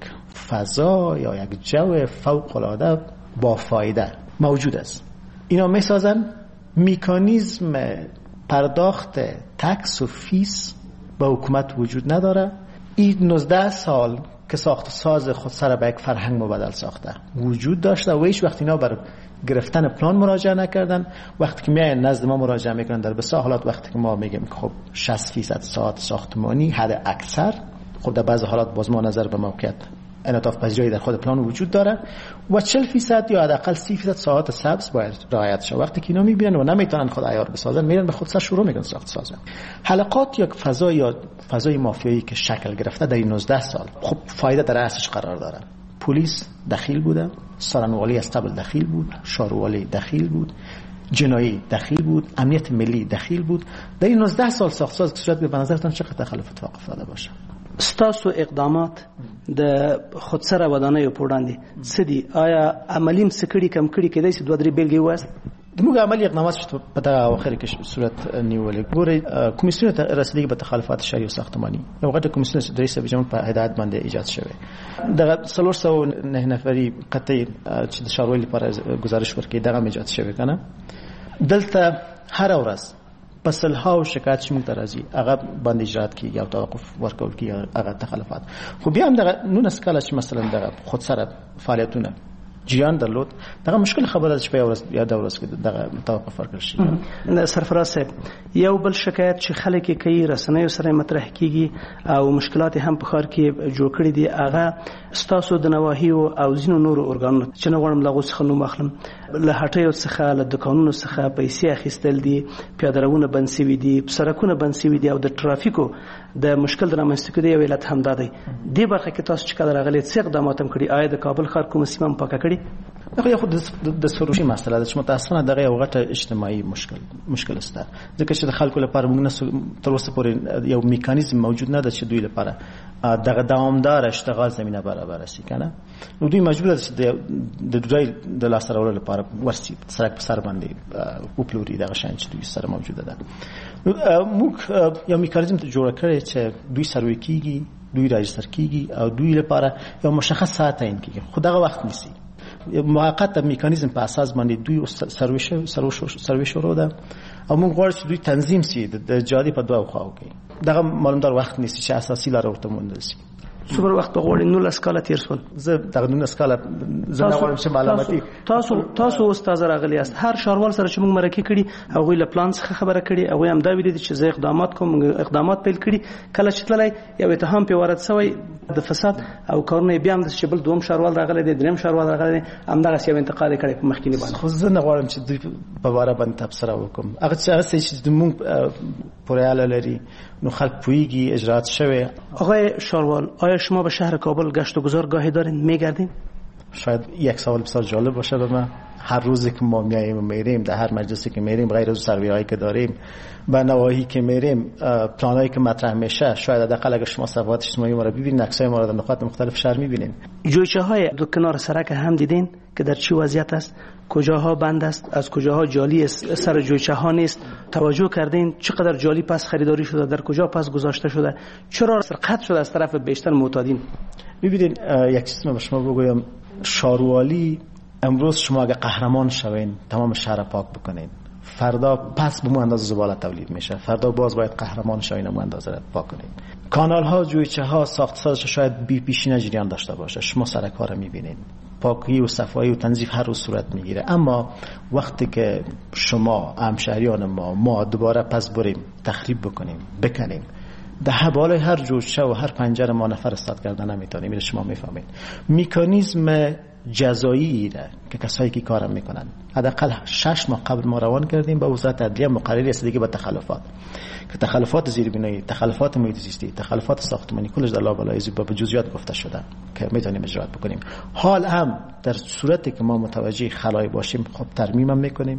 فضا یا یک جو فوق العاده با فایده موجود است. اینا میسازن مکانیزم پرداخت تکس و فیس به حکومت وجود نداره. این 19 سال که ساخت ساز خود سر به یک فرهنگ مبادل ساخته وجود داشته و هیچ وقت اینا بر گرفتن پلان مراجعه نکردن. وقتی که میاین نزد ما مراجعه میکنن در بسیار حالات، وقتی که ما میگیم خب 60% ساعت ساختمانی حد اکثر، خب در بعض حالات باز ما نظر به موقعیت انعطاف پذیری در خود پلان وجود داره و 40% یا حداقل 30% ساعت سبز باید رعایت شه. وقتی که اینا میبینن و نمیتونن خود عیار بسازن، میرن به خود سر شروع میکنن ساخت سازن. حلقات یا فضای مافیایی که شکل گرفته در این 19 سال، خب فایده در اصلش قرار داره. پلیس دخیل بوده، سرانوالی از قبل دخیل بود، شاروالی دخیل بود، جنایی دخیل بود، امنیت ملی دخیل بود. در این 19 سال ساختساز که صورت به نظرتان چقدر تخلف اتفاق افتاده باشه؟ ستاسو اقدامات د خودسره ودانیو په وړاندې څه دي؟ آیا عملي مسکړي کم کړي کېدای شي 2-3 بیلګې وواست؟ موږ عملي اقدامات چې په دغه اواخر کې صورت نیولې. ګورئ کمیسیون رسیدګي به تخلفات شهري او ساختماني یو غټه کمیسیون چې رئیس جمهور په هدایت باندې ایجاد شوی. دغه 309 نفري قطعي چې د ښاروالۍ لپاره گزارش ورکړي دغه ایجاد شوی کنه. دلته هر ورځ پسلها شکایت چې موږ ته راځي هغه باندې اجرات کیږي او توقف ورکول کیږي هغه تخلفات. خو بیا هم دغه 19 کاله چې مثلا دغه خودسره فعالیتونه جریان درلود دغه مشکل خبره چې په یو ورځ یا د ورځ کې دغه توقف ورکړل شي. سرفراز صاحب یو بل شکایت چې خلک کوي رسنیو سره مطرح کیږي او مشکلات هم په ښار کې جوړ کړي دي هغه ستاسو د نواحیو او ځینو نورو ارګانونو چې نه غواړم له څه نوم اخلم له هټیو څخه له دکانونو څخه پیسې اخیستل دي، پیاده‌روونه بند شوي دي، سړکونه بند شوي دي او د ټرافیکو د مشکل د رامنځته کېدو یو علت همدا دی. دې برخه کې تاسو چې کله راغلي څه اقدامات هم کړي؟ آیا د کابل ښار کومه سیمه هم پاکه کړې؟ خو خود د سروشي مسله ده چې متاسفانه دغه یو غټه اجتماعي مشکل است، ځکه چې د خلکو لپاره موږ تر اوسه پورې یو میکانیزم موجود نه ده چې دوی لپاره دغه دوامدار اشتغال زمينه برابر شي کنه. نو دوی مجبور دي چې د دوی د لاس راوړلو لپاره ورسي سرک په سر باندې وپلوري دغه شان چې دوی سره موجوده ده. موږ یو میکانیزم ته جوړ کړی چې دوی سروي کیږي، دوی راجستر کیږي او دوی لپاره یو مشخص ساعت تعیین کیږي. خو دغه وخت نیسي موقت میکانیزم په اساس باندې دوی سروي شروع ده او موږ غواړو چې دوی تنظیم شي د جادي په دوه خواو کې. دغه معلومدار وخت نیسي چې اساسي لار ورته موندل شي. څومره وخت غواړي؟ 19 کاله تیر شول. زه دغه 19 کاله زه نه غواړم چې معلوماتي تاسو استاد راغلی است هر ښاروال سره چې موږ مرکه کړي هغه له پلان څخه خبره کړي هغه هم دا ویلي چې زه اقدامات کوم، اقدامات پیل کړي. کله چې تللی یو اتهام په وارد شوی د فساد او کارونه بیا هم د شبل دوم ښاروال راغلی دی، دریم ښاروال راغلی دی، همدغه یو انتقال کړي په مخکینی باندې. خو زه نه غواړم چې دوی په واره باندې تبصره وکم. هغه چې موږ پوره لري نو خلک پویږي اجرات شوه. آقای ښاروال آیا شما به شهر کابل گشت و گذار گاهی دارین میگردین؟ شاید یک سوال بسیار جالب باشه به من. هر روزی که ما میریم در هر مجلسی که میریم غیر از سروی‌هایی که داریم به نواحی که میریم پلانایی که مطرح میشه شاید حداقل اگه شما صفحات اجتماعی ما رو ببینید عکسای ما رو در نقاط مختلف شهر میبینید. جویچه‌های دو کنار سرک هم دیدین که در چه وضعیت است؟ کجاها بند است، از کجاها جالی سر جویچه ها نیست؟ توجه کردین چقدر جالی پس خریداری شده، در کجا پس گذاشته شده، چرا سرقت شده از طرف بیشتر معتادین؟ ببینید یک چیز من شما بگویم، ښاروالي امروز شما اگه قهرمان شوین تمام شهر پاک بکنین، فردا پس به مو اندازه زباله تولید میشه، فردا باز باید قهرمان شوین مو اندازه پاک کنین. کانال ها، جویچه ها، ساختسازش شاید بی پیشینه جریان داشته باشه، شما سرک ها رو میبینین، پاکی و صفایی و تنظیف هر روز صورت میگیره. اما وقتی که شما همشهریان ما دوباره پس بریم تخریب بکنیم، بکنیم، ده بالای هر جوجه و هر پنجره ما نفر استاد کردن نمیتونیم. میره شما میفهمید میکانیزم جزایی ده که کسایی که کارم میکنن حداقل 6 ماه قبل ما روان کردیم با وزارت عدلیه مقرری رسیدگی به تخلفات که تخلفات زیربنایی، تخلفات محیط زیستی، تخلفات ساختمانی کلش در لابلای به جزئیات گفته شده که میتونیم اجرا بکنیم. حال هم در صورتی که ما متوجه خلای باشیم خب ترمیم هم میکنیم،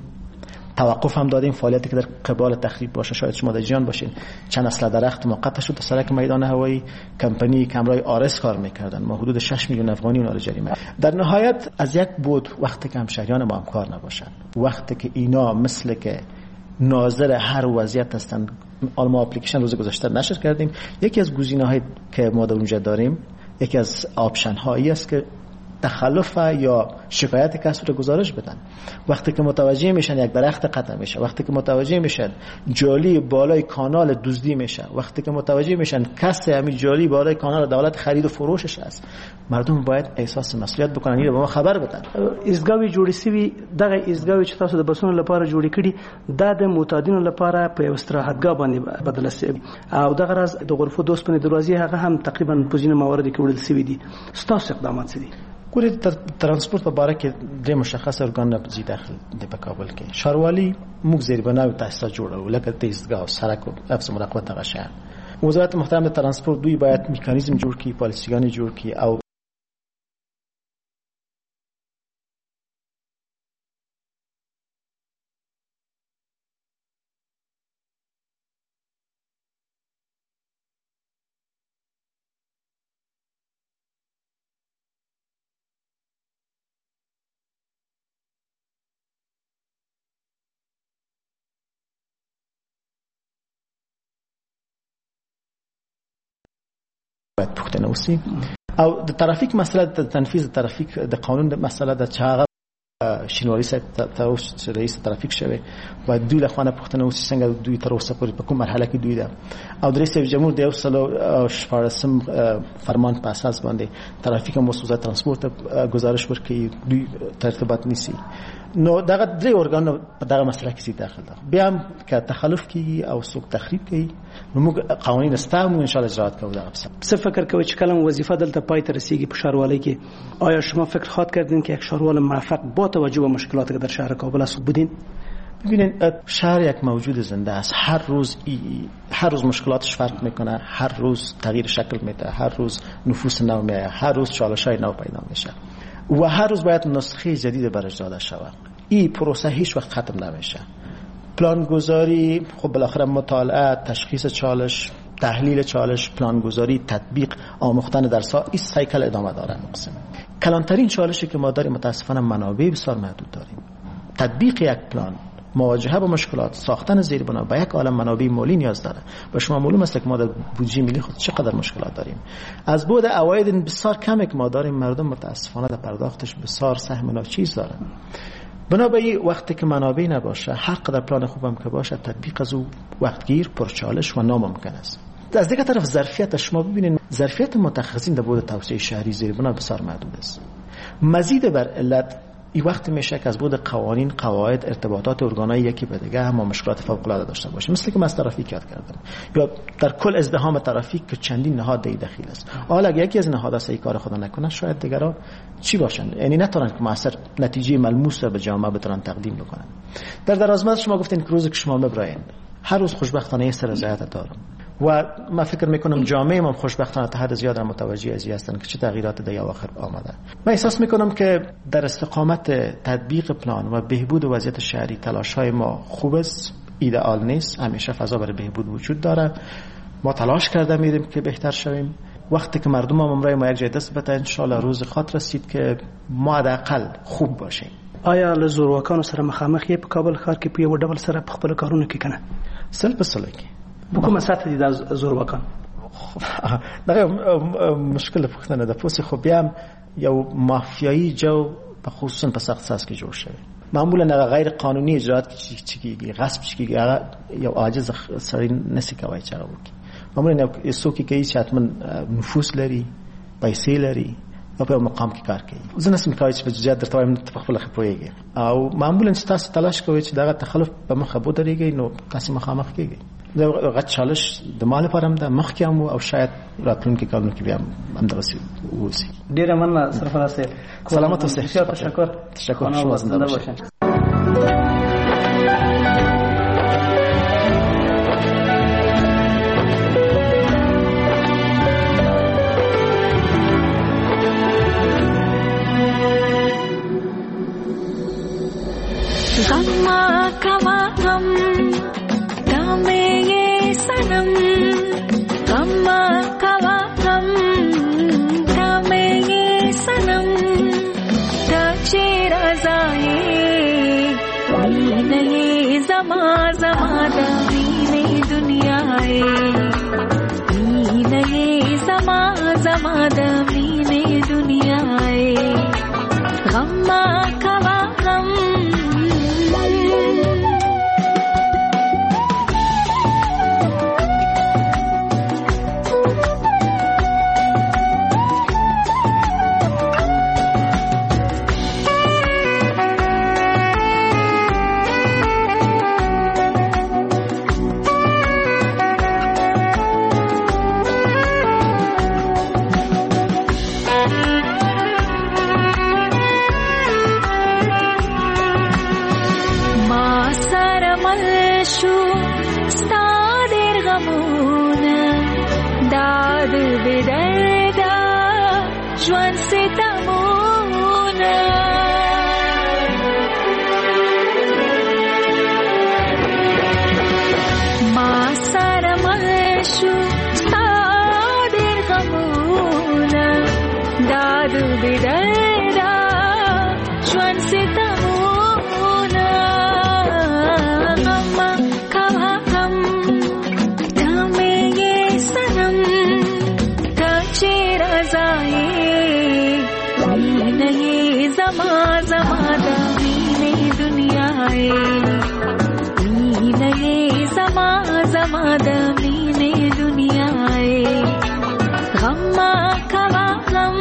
توقف هم دادیم فعالیتی که در قبال تخریب باشه. شاید شما در جان باشین چند اصل درخت ما قطع شد، سرک میدان هوایی کمپانی کمرای آرس کار میکردن، ما حدود 6 میلیون افغانی اونا رو جریمه. در نهایت از یک بود وقتی که همشهریان ما هم کار نباشن، وقتی که اینا مثل که ناظر هر وضعیت هستن، ما اپلیکیشن روز گذشته نشر کردیم. یکی از گزینه‌هایی که ما در اونجا داریم، یکی از آپشن هایی است که تخلف یا شکایت کسب رو گزارش بدن. وقتی که متوجه میشن یک درخت قطع میشه، وقتی که متوجه میشن جالی بالای کانال دزدی میشه، وقتی که متوجه میشن کس همین جالی بالای کانال دولت خرید و فروشش است، مردم باید احساس مسئولیت بکنن، اینو به ما خبر بدن. ایستگاوی جوړی سوي دغه ایستگاوی چې تاسو د بسونو لپاره جوړی کړي د معتادینو لپاره په استراحتګاه باندې بدل شي او دغه راز د غرفو دوست په دروازې هغه هم تقریبا په ځینو مواردو کې وړل شوی دي. ستاسو اقدامات څه دي؟ ګورې ترانسپورت په باره کې د مشخص ارګان نه داخل دی په کابل کې ښاروالي موږ زیربنا او تاسیسات جوړو لکه ایستگاه او سرک او حفظ مراقبت هغه شهر. وزارت محترم ترانسپورت دوی باید میکانیزم جوړ کړي، پالیسیګانې جوړ کړي او باید پوښتنه وشي. او د ترافیک مسله د تنفیذ ترافیک د قانون د مسله د چاغه شینواری صاحب ته رئیس ترافیک شوی و دوی له خوانه پوښتنه وشي څنګه دوی تر اوسه پورې په کوم مرحله کې دوی ده او د رئیس جمهور د 14 فرمان په اساس باندې ترافیک او وزارت ترانسپورت گزارش ورکړي دوی ترتیبات نیسي. نو دغه درې ارګان په دغه مسله کې داخل ده. بیا هم که تخلف کیږي او څوک تخریب کوي نو موږ قوانین استعمال ان شاء الله اجرات کوو. څه فکر کوئ چې کلم وظیفه دلته پای ته رسیږي په شهروالۍ کې؟ آیا شما فکر خواهد کردین که یک شهروال موفق با توجه به مشکلاتی که در شهر کابل است بودین؟ ببینید شهر یک موجود زنده است. هر روز مشکلاتش فرق میکنه، هر روز تغییر شکل میده، هر روز نفوس نو میاد، هر روز چالش‌های نو پیدا میشه و هر روز باید نسخه جدید برش داده شود. این پروسه هیچ وقت ختم نمیشه. پلانگذاری خب بالاخره مطالعه، تشخیص چالش، تحلیل چالش، پلانگذاری، تطبیق، آموختن درس‌ها، این سایکل ادامه داره. کلانترین چالشی که ما داریم متاسفانه منابع بسیار محدود داریم. تطبیق یک پلان، مواجهه با مشکلات، ساختن زیربنا به یک عالم منابع مالی نیاز داره. و شما معلوم است که ما در بودجه ملی خود چقدر مشکلات داریم. از بعد عواید بسیار کمی که ما داریم مردم متاسفانه در پرداختش بسیار سهم ناچیز دارن. بنابراین وقتی که منابع نباشه هر قدر پلان خوبم که باشه تطبیق از او وقتگیر، پرچالش و ناممکن است. از دیگه طرف ظرفیت شما ببینید ظرفیت متخصصین در بود توسعه شهری زیربنا بسیار محدود است. مزید بر علت این وقت میشه که از بود قوانین، قواعد، ارتباطات ارگان‌های یکی به دیگه هم مشکلات فوق‌العاده داشته باشیم. مثل که من از ترافیک یاد کردم یا در کل ازدحام ترافیک که چندین نهاد دخیل است. حالا اگه یکی از نهادها این کار خود نکنه شاید دیگران چی باشن؟ یعنی نتونن که موثر نتیجه ملموس رو به جامعه بتونن تقدیم بکنن. در درازمد شما گفتین که روزی که شما مبراین هر روز خوشبختانه سر رضایت دارم و من فکر میکنم جامعه ما خوشبختانه تا حد زیاد متوجه ازی هستن که چه تغییرات در اواخر آمده. من احساس میکنم که در استقامت تطبیق پلان و بهبود وضعیت شهری تلاش‌های ما خوب است، ایدئال نیست، همیشه فضا برای بهبود وجود داره. ما تلاش کرده میریم که بهتر شویم. وقتی که مردم هم امرای ما یک جای دست بده ان شاء الله روز خاطر رسید که ما حداقل خوب باشیم. آیا له زورواکانو سره مخامخ یې په کابل ښار کې په یو ډول سره په خپل کارونه کې کنه سل په سل کې په کومه سطح دي د زورواکان دغه مشکل پختنه د پوسې خو بیا هم یو مافیایی جو په خصوصا په سخت ساس کې جوړ شوی. معمولا غیر قانوني اجرات چې کیږي غصب کیږي هغه یو عاجز سړی نسی کوي چې هغه وکړي. معمولا یو څوک کوي چې حتما نفوذ لري، پیسې لري او په مقام کې کار کوي. زه نسم کوي چې په جديات درته وایم ته خپل خپويږي او معمولا چې تاسو تلاش کوئ چې دغه تخلف په مخه بو درېږي نو تاسو مخامخ کیږي. دا غټ چالش د مال لپاره هم د مخ کې هم او شاید راتلونکي کارونه کې بیا هم درسي وسی. ډیره مننه سرفراز صاحب. سلامت اوسئ. تشکر شما زنده باشین. गम्मा कमा गम दामे ये सनम गम्मा कमा गम दामे ये सनम ताचे रज़ाए नहीं ज़मा ज़मा दावीने दुनियाए नहीं ज़मा ज़मा दावीने दुनियाए गम्मा कमा गम د مینې دنیا غم ما کوا غم